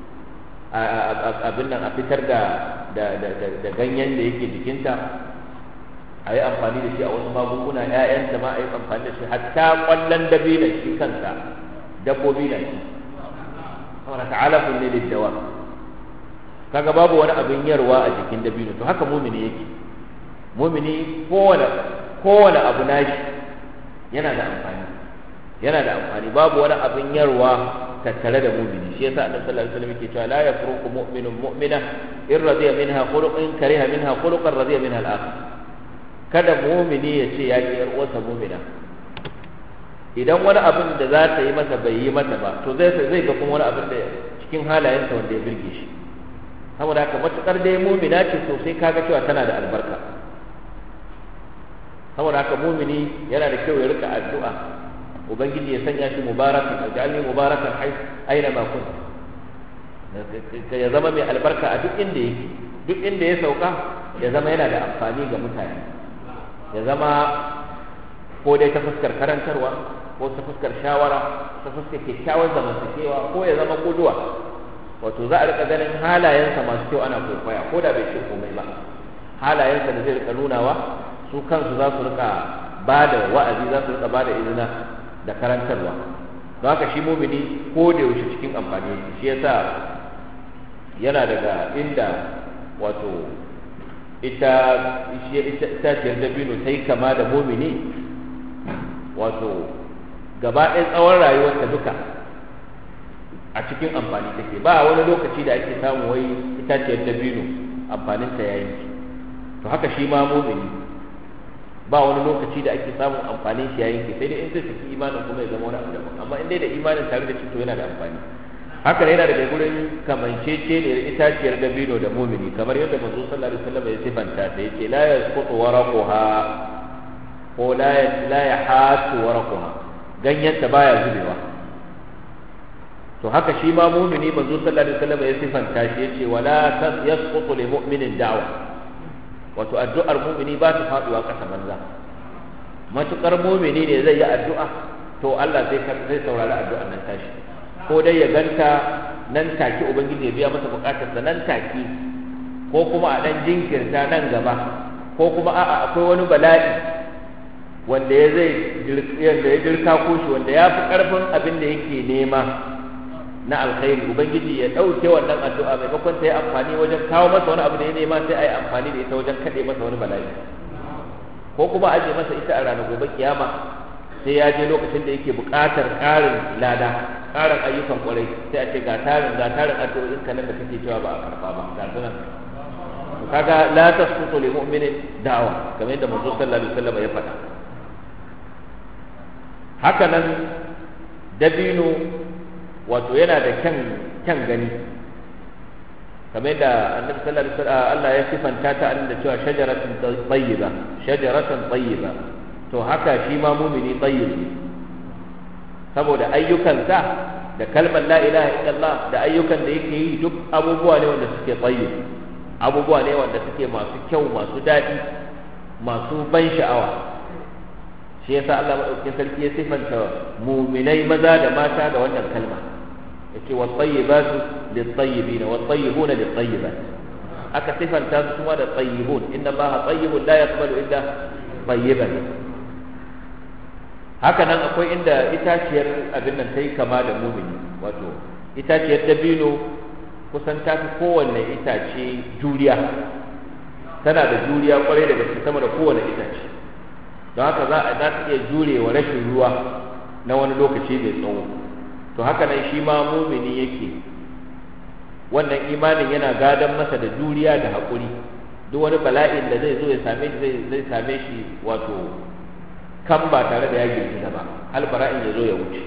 abin nan a fitar da ganyen da yake jikinta, a yi amfani da shi a wasu magunguna, ‘ya'yanta ma a yi amfani da shi, hatta ƙwallon dabinon shi kansa dabbobi na shi. Saboda ta'alafun ne da dawa. Kaga babu wani abin yarwa a jikin dabino, to haka mumini yake. Mumini kowane abu nashi yana da amfani, babu wani abin yarwa tattare da mumini. Shi yasa Annabi sallallahu alaihi wasallam yake cewa la yafruqu mu'minun mu'mina in radiya minha khuluqan kariha minha khuluqan radiya minha al-akhar. Kada mumini ya ce ya ki yar uwarsa mumina, idan wani abin da za ta yi masa bai yi mata ba to zai ga kuma wani abin da cikin halayensa wanda ya birge shi. Saboda haka matukar dai mumina ce to sai kaga cewa tana da albarka. Saboda haka mumini yana da kyau ya rika addu'a, ubangiji ya sanya shi mubarakan, aj'alni mubarakan aina ma kuntu, ya zama mai albarka a duk inda ya sauka, ya zama yana da amfani ga mutane, ya zama ko dai ta fuskar karantarwa, ko ta fuskar shawara, ta fuskar kyakkyawar zamantakewa, ko ya zama kuduwa. Wato za a rika ganin halayensa masu kyau ana kwaikwaya, ko da bai ce komai ba, halayensa da zai rika nunawa, su kansu za su rika ba da wa'azi, za su rika ba da izina da karantarwa. Don haka shi mumini ko da yaushe cikin amfani yake. Shi yasa yana daga inda wato itaciyar dabino ta yi kama da mumini, wato gaba ɗaya tsawon rayuwarta duka a cikin amfani take. Ba wani lokaci da ake samu wai itaciyar dabino amfaninta ya yanke. To haka shi ma mumini ba wani lokaci da ake samun amfanin shi ya yanke, sai dai in zai saki imanin kuma ya zama wani abu daban, amma in dai da imanin tare da shi to yana da amfani. Haka yana daga gurin kamancece ne itaciyar dabino da mumini, kamar yadda manzo sallallahu alaihi wasallam ya sifanta ta, yace la yasqutu waraquha ko la yahatu waraquha, ganyenta baya zubewa. To haka shi ma mumini manzo sallallahu alaihi wasallam ya sifanta shi, yace wala yasqutu li mu'minin da'wa, wato addu'ar mumini ba ta faduwa ƙasa banza. Matukar mumini ne zai yi addu'a to Allah zai saurari addu'ar nan tashi, ko dai ya ganta nan take ubangiji ya biya masa bukatarsa nan take, ko kuma a dan jinkirta nan gaba, ko kuma a'a akwai wani bala'i wanda ya dirka ko shi, wanda ya fi karfin abin da yake nema na alkhairi, ubangiji ya dauke wannan addu'a maimakon ta yi amfani wajen kawo masa wani abu da ya nema, sai a yi amfani da ita wajen kaɗe masa wani bala'i, ko kuma aje masa ita a ranar gobe kiyama, sai ya je lokacin da yake buƙatar ƙarin lada, ƙarin ayyukan ƙwarai, sai a ce ga tarin addu'o'in ka nan da kake cewa ba a karɓa ba, ga sunan. Kaga la tasqutu li mu'minin da'wa, kamar yadda manzo sallallahu alaihi wasallam ya faɗa. Haka nan dabino wato yana da kyan gani, kamar da annabi sallallahu alaihi wasallam Allah ya sifanta ta da cewa shajaratan tayyiba to haka shi ma mu'mini tayyib ne saboda ayyukansa da kalmar la ilaha illallah da ayyukan da yake yi duk abubuwa ne wanda suke tayyib, abubuwa ne wanda suke masu kyau, masu daɗi, masu ban sha'awa. Shi yasa Allah madaukakin sarki ya sifanta mu'minai maza da mata da wannan kalma, yace wat-tayyibatu lit-tayyibin wat-tayyibuna lit-tayyibat. Aka sifanta su kuma da tayyibun, inna Allaha tayyibun la yaqbalu illa tayyiban. Haka nan akwai inda itaciyar abin nan ta yi kama da mumini, wato itaciyar dabino kusan ta fi kowanne itace juriya, tana da juriya kwarai da gaske sama da kowanne itace, don haka za ta iya jure wa rashin ruwa na wani lokaci mai tsawo. To haka nan shi ma mumini yake, wannan imanin yana gadon masa da juriya da haƙuri. Duk wani bala'in da zai zo ya same shi zai same shi wato kan ba tare da ya girgiza ba, albara'in ya zo ya wuce.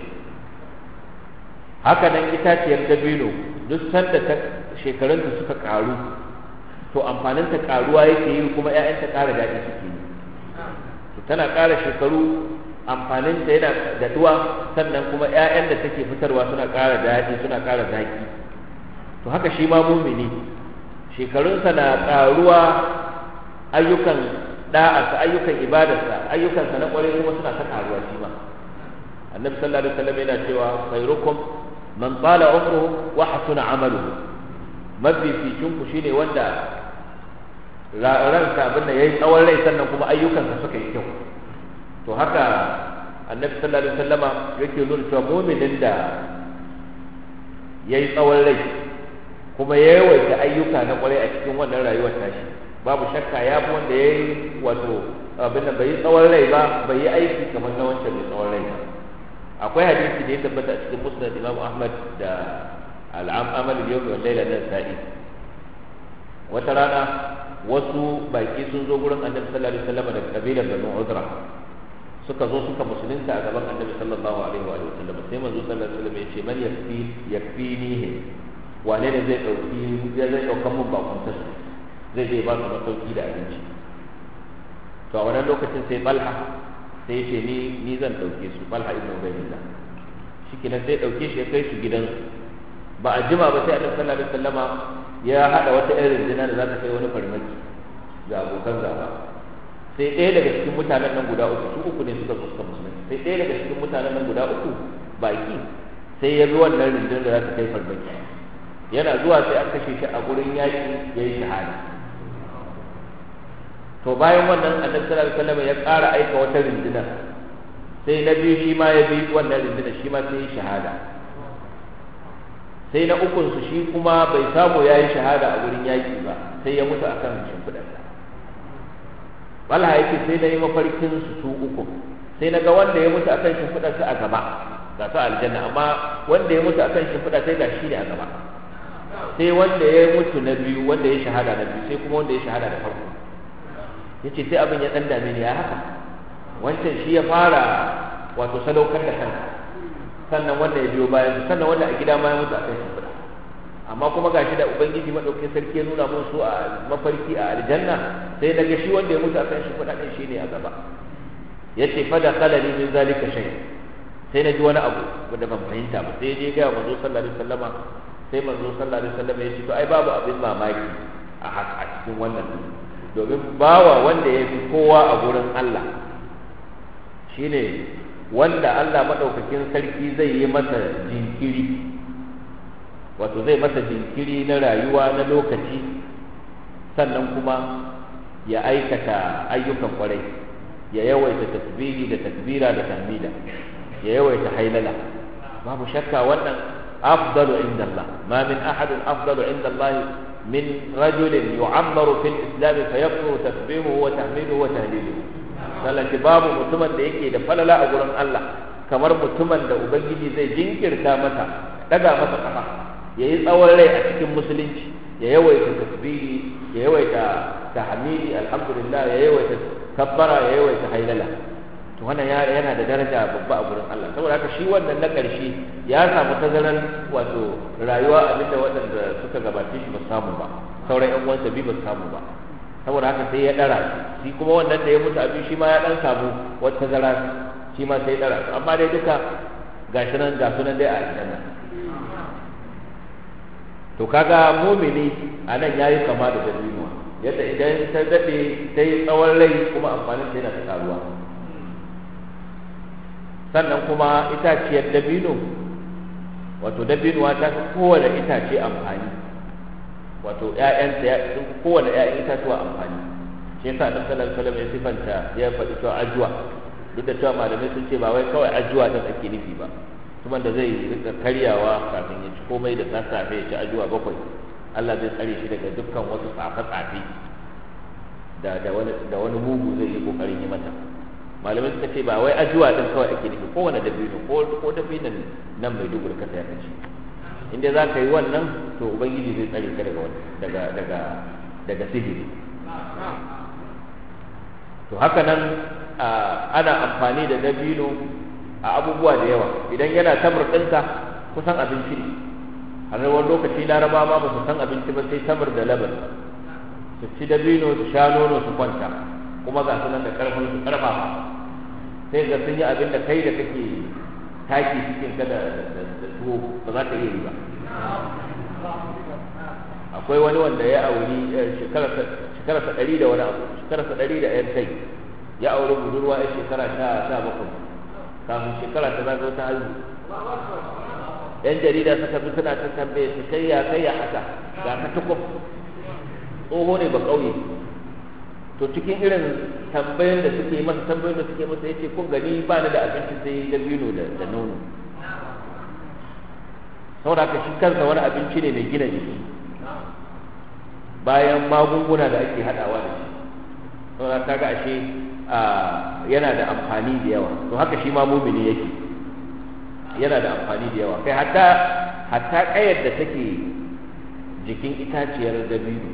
Haka nan itaciyar dabino duk sanda shekarunta suka karu to amfaninta karuwa yake yi, kuma 'ya'yanta ƙara daɗi suke yi. To tana ƙara shekaru, amfaninta yana daɗuwa, sannan kuma 'ya'yan da take fitarwa suna ƙara daɗi, suna ƙara zaƙi. To haka shi ma mumini shekarunsa na ƙaruwa, ayyukan da'arsa, ayyukan ibadarsa, ayyukansa na kwarai kuma suna ta karuwa shi ma. Annabi sallallahu alaihi wasallam yana cewa khairukum man tala umruhu wa hasuna amaluhu. Mafificin ku shine wanda ransa abin da yayi tsawon rai sannan kuma ayyukansa suka yi kyau. To haka Annabi sallallahu alaihi wasallama yake nuna cewa mu'minin da yayi tsawon rai kuma ya yawaita ayyuka na kwarai a cikin wannan rayuwar tashi, babu shakka ya fi wanda ya yi wato abin da bai yi tsawon rai ba, bai yi aiki kamar na wancan mai tsawon rai ba. Akwai hadisi da ya tabbata a cikin musnad Imam Ahmad da al-amal al-yawm wal layla na sa'i. Wata rana wasu baki sun zo gurin Annabi sallallahu alaihi wasallam daga kabilar Banu Udra, suka zo suka musulunta a gaban Annabi sallallahu alaihi wa sallam. Sai manzo sallallahu alaihi wasallam ya ce man yakfinihi, wane ne zai daukan mun bakunta su, zai je ba su masauki da abinci. To a wannan lokacin sai Talha sai ya ce ni zan dauke su, Talha ibn Ubaydillah. Shikenan sai dauke shi ya kai su gidansu. Ba a jima ba sai Annabi sallallahu alaihi wasallama ya hada wata irin rundunar da za ta kai wani farmaki ga abokan gaba. Sai ɗaya daga cikin mutanen nan guda uku, su uku ne suka musulunci, sai ɗaya daga cikin mutanen nan guda uku baki sai ya bi wannan rundunar da za ta kai farmaki. Yana zuwa sai an kashe shi a gurin yaƙi, ya yi shahada. To bayan wannan Annabi sallallahu alaihi wasallam ya ƙara aika wata rundunar, sai na biyu shi ma ya bi wannan rundunar, shi ma sai ya shahada. Sai na ukun su shi kuma bai samu ya yi shahada a gurin yaƙi ba, sai ya mutu akan shimfiɗarsa. Walha yake sai na yi mafarkin su uku, sai na ga wanda ya mutu akan shimfiɗarsa a gaba ga su aljanna, amma wanda ya mutu akan shimfiɗa sai ga shi ne a gaba. Sai wanda ya mutu na biyu, wanda ya shahada na biyu, sai kuma wanda ya shahada da farko. Yace sai abin ya dan dame ni, ya haka wancan shi ya fara wato sadaukar da kansa, sannan wanda ya biyo bayan, sannan wanda a gida ma ya mutu akan shimfiɗa. Amma kuma gashi da ubangiji madaukakin sarki ya nuna mun su a mafarki a aljanna, sai daga shi wanda ya mutu akan shimfiɗa din shine a gaba. Yace fa da qalali min zalika shay, sai na ji wani abu wanda ban fahimta ba, sai je ga manzo sallallahu alaihi wasallama. Sai manzo sallallahu alaihi wasallam ya ce to ai babu abin mamaki a cikin wannan, domin bawa wanda ya fi kowa a gurin Allah shine wanda Allah madaukakin sarki zai yi masa jinkiri, wato zai masa jinkiri na rayuwa na lokaci, sannan kuma ya aikata ayyukan kwarai, ya yawaita tasbihi da takbira da tahmida, ya yawaita hailala. Babu shakka wannan أفضل عند الله. ما من أحد أفضل عند الله من رجل يعمر في الإسلام فيكثر تسبيحه وتحميده وتهليله. sannan babu mutumin da yake da falala a gurin Allah kamar mutumin da ubangiji zai jinkirta masa, daga masa kafa, yayi tsawon rai a cikin musulunci, ya yawaita tasbihi, ya yawaita tahmidi alhamdulillah, ya yawaita kabbara, ya yawaita hailala. to wannan yana da daraja babba a gurin Allah. Saboda haka shi wannan na ƙarshe ya samu tazarar wato rayuwa abinda waɗanda suka gabace shi ba su samu ba, sauran ƴan uwansa biyu ba su samu ba. Saboda haka sai ya ɗara shi kuma wannan da ya mutu abin shi ma ya ɗan samu wata tazara, shi ma sai ya ɗara su, amma dai duka ga sunan dai a aljanna. To kaga mumini a nan yayi kama da dabinuwa, yadda idan ta daɗe ta yi tsawon rai kuma amfanin ta yana ta ƙaruwa. Sannan kuma itaciyar dabino, wato dabinuwa ta fi kowane itace amfani, wato ƴaƴanta sun fi kowane ƴaƴan itatuwa amfani. Shi yasa Annabi sallallahu alaihi wasallam ya sifanta ya faɗi cewa ajuwa, duk da cewa malamai sun ce ba wai kawai ajuwa din ake nufi ba, kuma da zai rika karyawa kafin ya ci komai da sassafe ya ci ajuwa 7, Allah zai tsare shi daga dukkan wasu tsafe-tsafe da wani mugu zai yi kokarin yi mata. Malamai suka ce ba wai ajuwa din kawai ake nufi, kowane dabino ko dabinon nan mai dugur ka sai ka ci, inda za ka yi wannan to ubangiji zai tsare ka daga sihiri. To haka nan ana amfani da dabino a abubuwa da yawa. Idan yana tamar ɗinka kusan abinci ne, har wani lokaci laraba ma ba su san abinci ba sai tamar da laban, su ci dabino su sha nono su kwanta, kuma ga sunan da karfin su karfafa, sai ga sun yi abin da kai da kake taki cikin ka da tuwo ba za ka iya yi ba. Akwai wani wanda ya auri shekararsa 100 da wani abu, shekararsa 100 da ‘yan kai, ya auri budurwa ya shekara 17, kafin shekara ta zago ta haihu. ‘Yan jarida suka bi suna ta tambaye su kai ya haka, ga ka tukuf, tsoho ne ba ƙauye. To cikin irin tambayar da suke masa ya ce kun gani ba ni da abinci sai dabino da nono. Saboda haka shi kansa wani abinci ne mai gina jiki, bayan magunguna da ake haɗawa da shi. Saboda kaga ashe yana da amfani da yawa. To haka shi ma mumini yake, yana da amfani da yawa. Kai hatta ƙayar da take jikin itaciyar dabino,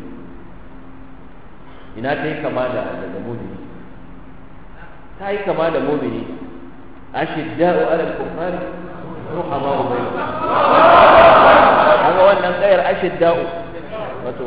ina ta yi kama da mumini, ta yi kama da mumini. Ashidda'u 'alal kuffari ruhama'u bainahum. Kaga wannan ƙayar ashidda'u, wato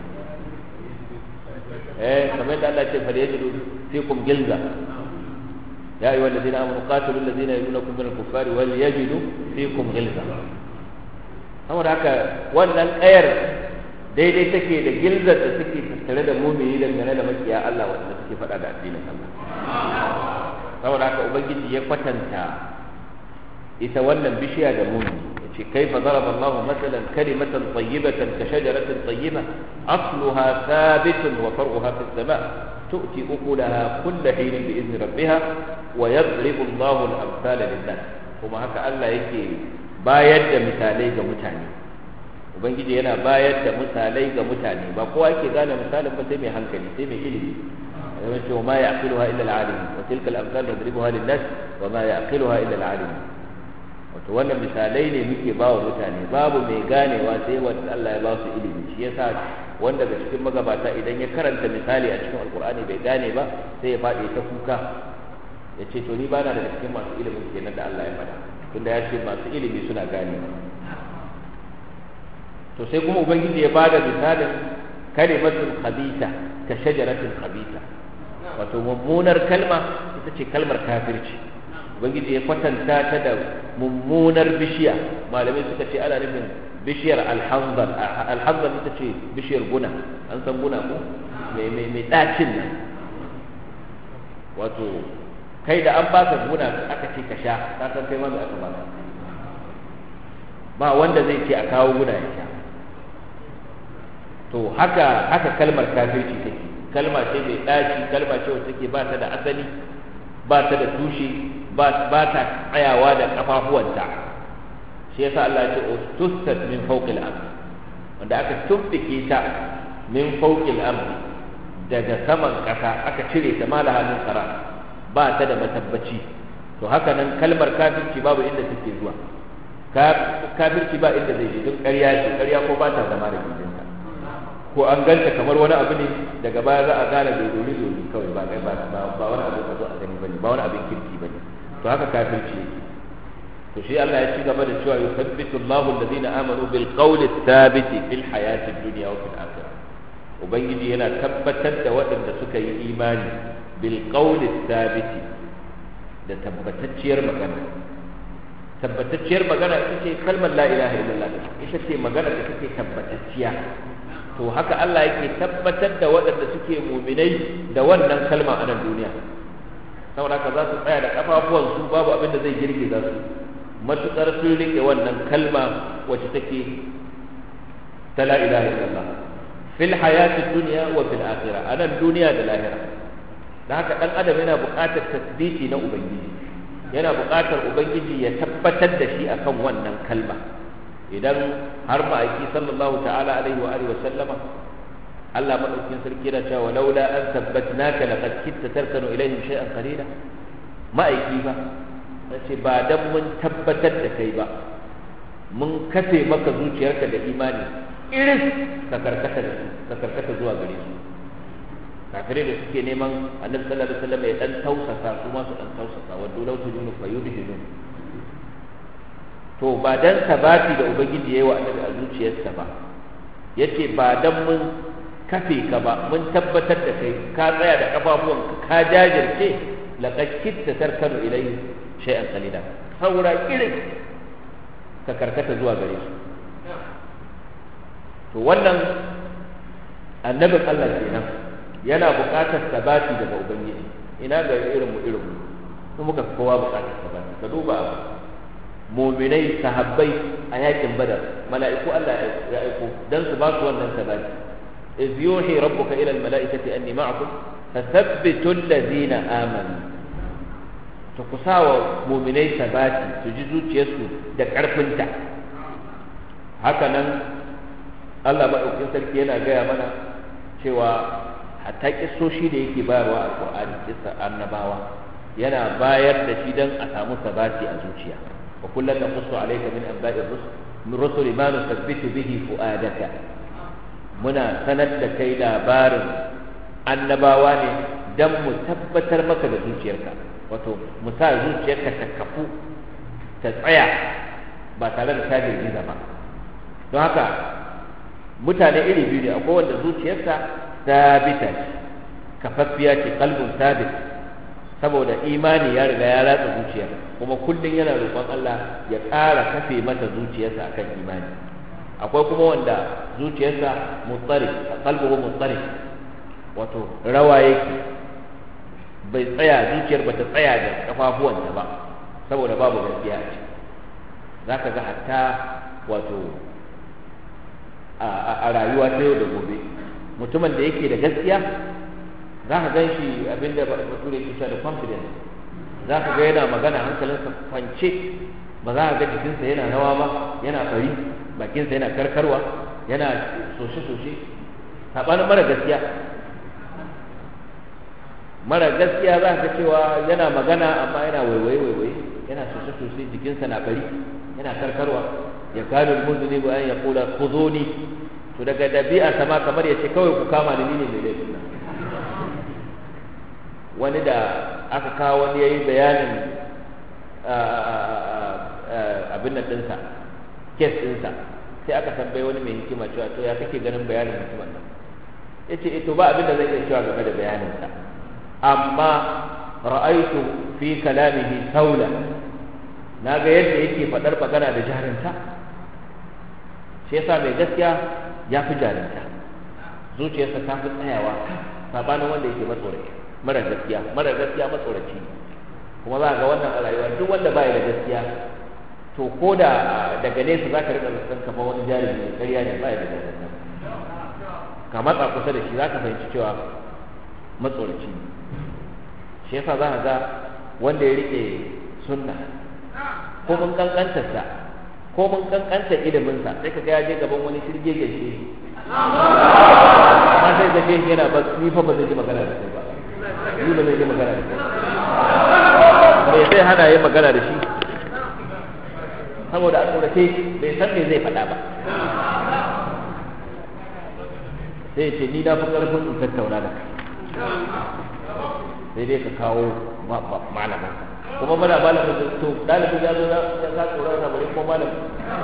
kamar da Allah ce fa yajidu fikum gilza, ya ayyuhal ladina amanu qatilu alladhina yalunakum minal kuffari wal yajidu fikum gilza. Saboda haka wannan ƙayar daidai take da gilzar da suke tattare da mumini dangane da makiya Allah wanda suke faɗa da addinin Allah. Saboda haka ubangiji ya kwatanta ita wannan bishiya da mumini, yace kaifa daraba Allahu masalan kalimatan tayyibatan ka shajaratin tayyiba asluha thabitun wa far'uha fis sama' tu'ti ukulaha kulla hinin bi izni rabbiha wa yadribu Allahu al-amthala lin-nas. Kuma haka Allah yake bayar da misalai ga mutane. Ubangiji yana bayar da misalai ga mutane, ba kowa yake gane misalin ba sai mai hankali, sai mai ilimi. Yana cewa ma ya'qiluha illa al-alim wa tilka al-amsal nadribuha lin-nas wa ma ya'qiluha illa al-alim. Wato wannan misalai ne muke ba wa mutane, babu mai ganewa sai wanda Allah ya ba su ilimi. Shi yasa wanda daga cikin magabata idan ya karanta misali a cikin alkur'ani bai gane ba sai ya faɗi ta kuka, ya ce to ni bana daga cikin masu ilimin kenan da Allah ya faɗa, tunda ya ce masu ilimi suna gane. To sai kuma ubangiji ya bada misalin kalimatul khabitha ka shajaratul khabitha, wato mummunar kalma ita ce kalmar kafirci. Ubangiji ya kwatanta ta da mummunar bishiya. Malamai suka ce ana nufin bishiyar alhanzar. Alhanzar ita ce bishiyar guna, an san guna ko mai ɗacin nan. Wato kai da an baka guna aka ce ka sha, ka san kai ma mai aka baka. Ba wanda zai ce a kawo guna ya sha. To haka kalmar kafirci take. Kalma ce mai ɗaci, kalma ce wacce take ba ta da asali, ba ta da tushe, ba ta tsayawa da kafafuwanta. Shi yasa Allah ya ce ustusat min fawqil ard, wanda aka tumbike ta min fawqil ard, daga saman kasa aka cire ta malaha min qara, ba ta da matabbaci. To haka nan kalmar kafirci babu inda take zuwa. Kafirci ba inda zai je, duk ƙarya ce, ƙarya ko ba ta zama da gindinta. ko an ganta kamar wani abu ne daga baya za a gane dodori kawai ba wani abu ka zo a gani bane ba wani abin kirki bane to haka kafirci yake to shi Allah ya ci gaba da cewa yuthabbitu Allahu alladhina amanu bil qawli thabiti fil hayati dunya wa fil akhirah ubangiji yana tabbatar da waɗanda suka yi imani bil qawli thabiti da tabbatacciyar magana ita ce kalmar la ilaha illallah ita ce magana da take tabbatacciya to haka Allah yake tabbatar da waɗanda suke muminai da wannan kalma a nan duniya saboda haka za su tsaya da kafafuwansu babu abin da zai girgiza su matuƙar sun rike wannan kalma wacce take ta la ilaha illallah fil hayati dunya wa fil akhirah a nan duniya da lahira dan haka dan adam yana buƙatar tasbiti na ubangiji yana buƙatar ubangiji ya tabbatar da shi akan wannan kalma idan har ma'aiki sallallahu ta'ala alaihi wa alihi wa sallama Allah madaukakin sarki yana cewa laula an tabbatnaka laqad kitta tarkanu ilaihim shay'an qalila ma'aiki ba ce ba dan mun tabbatar da kai ba mun kafe maka zuciyarka da imani irin ka karkata zuwa gare su kafirai da suke neman annabi sallallahu alaihi wasallam ya dan tausasa su ma su dan tausasa wa dawlau tujunu fayudhinu to ba dan sabati da ubangiji yayi wa annabi a zuciyarsa ba yace ba dan mun kafe ka ba mun tabbatar da kai ka tsaya da kafafuwanka ka jajirce laqad kitta tarkanu ilayhi shay'an qalila saura irin ka karkata zuwa gare su to wannan annabin Allah kenan yana buƙatar sabati daga ubangiji ina ga irin mu muka kowa buƙatar sabati ka duba mu'minai sahabbai a yakin badar mala'iku Allah ya aiko dan su ba su wannan sabati iz yuhi rabbuka ila al mala'ikati anni ma'akum fathabbitu alladhina amanu to ku sawa mu'minai sabati su ji zuciyarsu da ƙarfinta haka nan Allah maɗaukin sarki yana gaya mana cewa hatta kissoshi da yake bayarwa a Qur'ani kissa annabawa yana bayar da shi dan a samu sabati a zuciya wa kullun naqussu alayka min anba'i rusuli ma nusabbitu bihi fu'adaka muna sanar da kai labarin annabawa ne dan mu tabbatar maka da zuciyarka wato mu sa zuciyarka ta kafu ta tsaya ba tare da ta girgiza ba don haka mutane iri biyu ne akwai wanda zuciyarsa sabita ce kafaffiya ce kalbun sabit saboda imani ya riga ya ratsa zuciyar kuma kullum yana roƙon Allah ya ƙara kafe mata zuciyarsa akan imani akwai kuma wanda zuciyarsa mutsari qalbuhu mutsari wato rawa yake bai tsaya zuciyar bata tsaya da kafafuwanta ba saboda babu gaskiya ce zaka ga hatta wato a rayuwa ta yau da gobe mutumin da yake da gaskiya za ka gan shi abinda bature ke cewa da confidence za ka ga yana magana hankalinsa kwance ba za ka ga jikinsa yana rawa ba yana fari bakinsa yana karkarwa yana soshe-soshe saɓanin mara gaskiya za ka cewa yana magana amma yana waiwaye yana soshe-soshe jikinsa na fari yana karkarwa ya kadu muzuni ba an ya kula khuduni to daga dabi'a sama kamar yace kawai ku kama ni ne mai laifin nan wani da aka kawo wani yayi bayanin abin nan dinsa case dinsa sai aka tambaye wani mai hikima cewa to ya kake ganin bayanin mutumin nan yace to ba abin da zai iya cewa game da bayanin sa amma ra'aytu fi kalamihi saula naga yadda yake fadar magana da jarinta shi yasa mai gaskiya ya fi jarinta zuciyarsa ta fi tsayawa sabanin wanda yake matsoraci mara gaskiya matsoraci kuma za ga wannan a rayuwa duk wanda baya da gaskiya to ko da daga nesa za ka riƙa zaton kama wani jarumi ne ƙarya ne baya da gaskiya ka matsa kusa da shi za ka fahimci cewa matsoraci ne shi yasa za ka ga wanda ya riƙe sunna ko mun kankantarsa ko mun kankanta iliminsa sai ka ga ya je gaban wani shirge gaske amma sai ga shi yana ba ni fa ba zai ji magana da kai ba ni ba zai ji magana da kai me sai hana yi magana da shi saboda a tsorace bai san me zai faɗa ba sai ce ni na fi karfin in tattauna da kai sai dai ka kawo malamin kuma mana malamin to dalibin ya zo ya sa tsoron sa bare ko malamin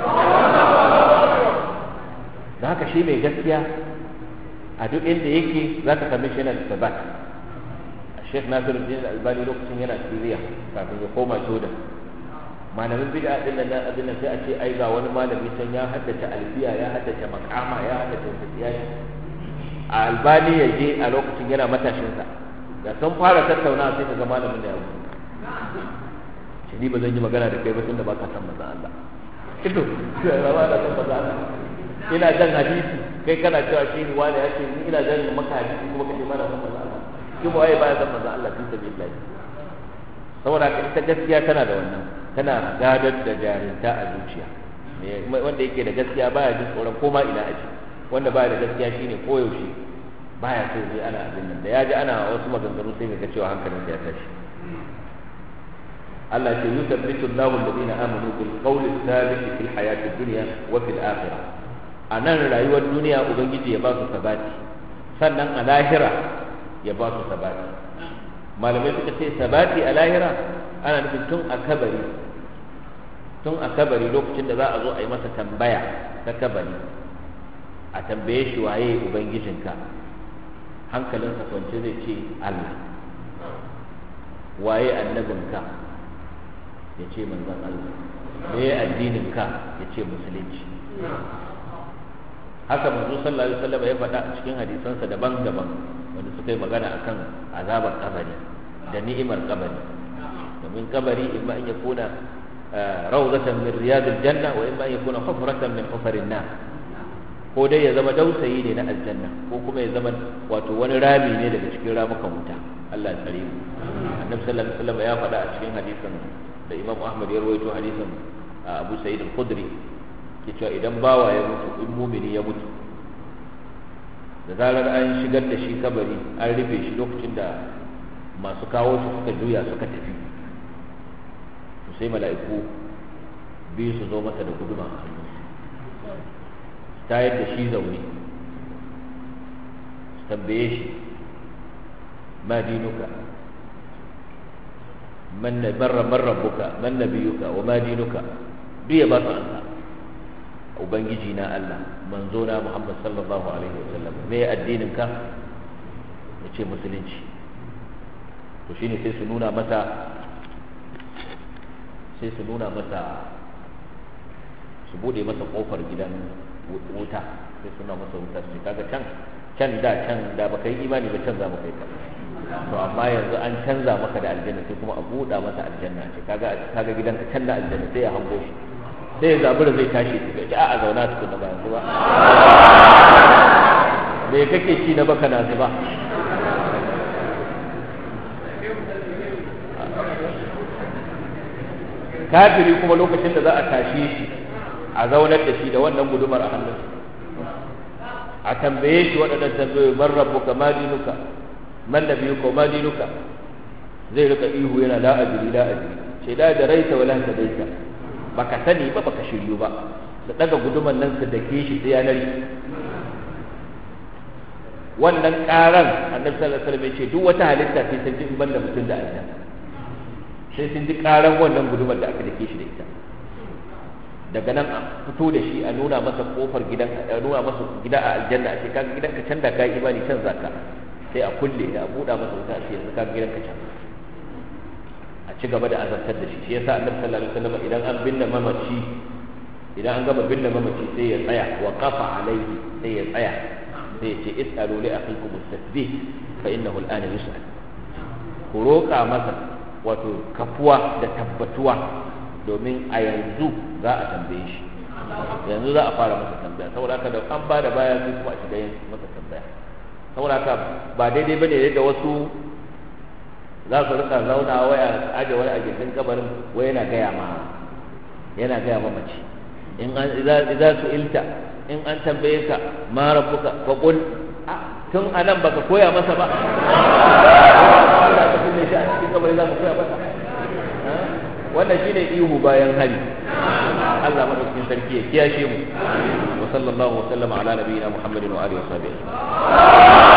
da haka shi mai gaskiya a duk inda yake za ka same shi yana da sabat Sheikh Nasiruddin Albani lokacin yana Syria kafin ya koma Jordan malamin bid'a din nan abin nan sai a ce ai ga wani malami can ya haddace alfiya ya haddace makama ya haddace siyasi a Albani ya je a lokacin yana matashin sa da sun fara tattaunawa sai ka ga malamin da ya wuce shi ni ba zan yi magana da kai ba tunda baka san manzon Allah ido sai ba da san manzon Allah ina jan hadisi kai kana cewa shi ne wani ya ce ni ina jan maka hadisi kuma kace ba na san manzon Allah kuma waye baya san manzon Allah fi sabilillah saboda ita gaskiya tana da wannan tana gadar da jarinta a zuciya wanda yake da gaskiya baya jin tsoron koma ina aji wanda baya da gaskiya shine koyaushe baya so sai ana abin nan da ya ji ana wasu maganganu sai ga cewa hankalin ya tashi Allah ce yuthabbitu Allahu alladhina amanu bil qawli thabit fil hayati dunya wa fil akhirah anan rayuwar duniya ubangiji ya ba su sabati sannan a lahira ya ba su sabati malamai suka ce sabati a lahira ana nufin tun a kabari lokacin da za a zo a yi masa tambaya ta kabari a tambaye shi waye ubangijinka hankalinsa kwance zai ce Allah waye annabinka ya ce manzon Allah me addininka ya ce musulunci haka manzo sallallahu alaihi wasallam ya faɗa a cikin hadisansa daban-daban wanda suka yi magana akan azabar kabari da ni'imar kabari domin kabari in ma in yakuna rawdatan min riyadil janna wa in ma yakuna hufratan min hufarin nar ko dai ya zama dausayi ne na aljanna ko kuma ya zama wato wani rami ne daga cikin ramukan wuta Allah ya tsare mu annabi sallallahu alaihi wasallam ya faɗa a cikin hadisin da Imam Ahmad ya rawaito hadisin Abu Sa'id al-Khudri ke cewa idan bawa ya mutu in mumini ya mutu da zarar an shigar da shi kabari an rufe shi lokacin da masu kawo shi suka juya suka tafi to sai mala'iku biyu su zo masa da guduma a hannu su tayar da shi zaune su tambaye shi ma dinuka man rabbuka man nabiyuka wa ma dinuka duk ya ba su ansa ubangiji na Allah manzo na Muhammad sallallahu alaihi wasallam me addinin ka yace musulunci to shine sai su nuna masa su bude masa kofar gidan wuta sai su nuna masa wuta sai kaga can da baka yi imani ba can za mu kai ka to amma yanzu an canza maka da aljanna sai kuma a buɗa masa aljanna ce kaga gidanka can da aljanna sai ya hango shi sai ya zabura zai tashi su ga a zauna su na bayan zuba me kake ci na baka na zuba kafiri kuma lokacin da za a tashe shi a zaunar da shi da wannan gudumar a hannun a tambaye shi waɗannan tambayoyi man rabbuka ma dinuka man nabiyuka ma dinuka zai rika ihu yana la ajri ce da raita wala tadaita baka sani ba baka shiryu ba su daga guduman nan su dake shi sai yanar wannan karan annabi sallallahu alaihi wasallam ya ce duk wata halitta sai sun ji banda mutum da aljanna sai sun ji karan wannan gudumar da aka dake shi da ita daga nan a fito da shi a nuna masa kofar gidan a nuna masa gida a aljanna a ce kaga gidanka can da kai imani can zaka sai a kulle a buɗa masa wuta a ce yanzu kaga gidanka can a ci gaba da azabtar da shi shi yasa annabi sallallahu alaihi wasallam idan an binne mamaci idan an gama binne mamaci sai ya tsaya wa qafa alaihi sai ya tsaya sai ya ce is'alu li akhikum at-tasbih fa innahu al-ana yus'al ku roƙa masa wato kafuwa da tabbatuwa domin a yanzu za a tambaye shi yanzu za a fara masa tambaya saboda haka da an ba da baya sai kuma a shiga yin masa tambaya saboda haka ba daidai bane yadda wasu za su rika zauna waya aje wani a gindin kabarin wai yana gaya ma mace in an idza su ilta in an tambaye ka ma rabbuka fa qul tun anan baka koya masa ba Allah ka tunne shi a cikin kabarin za ka koya masa wannan shine ihu bayan hari Allah madaukakin sarki ya kiyashe mu wa sallallahu wa sallama ala nabiyina Muhammadin wa alihi wa sahbihi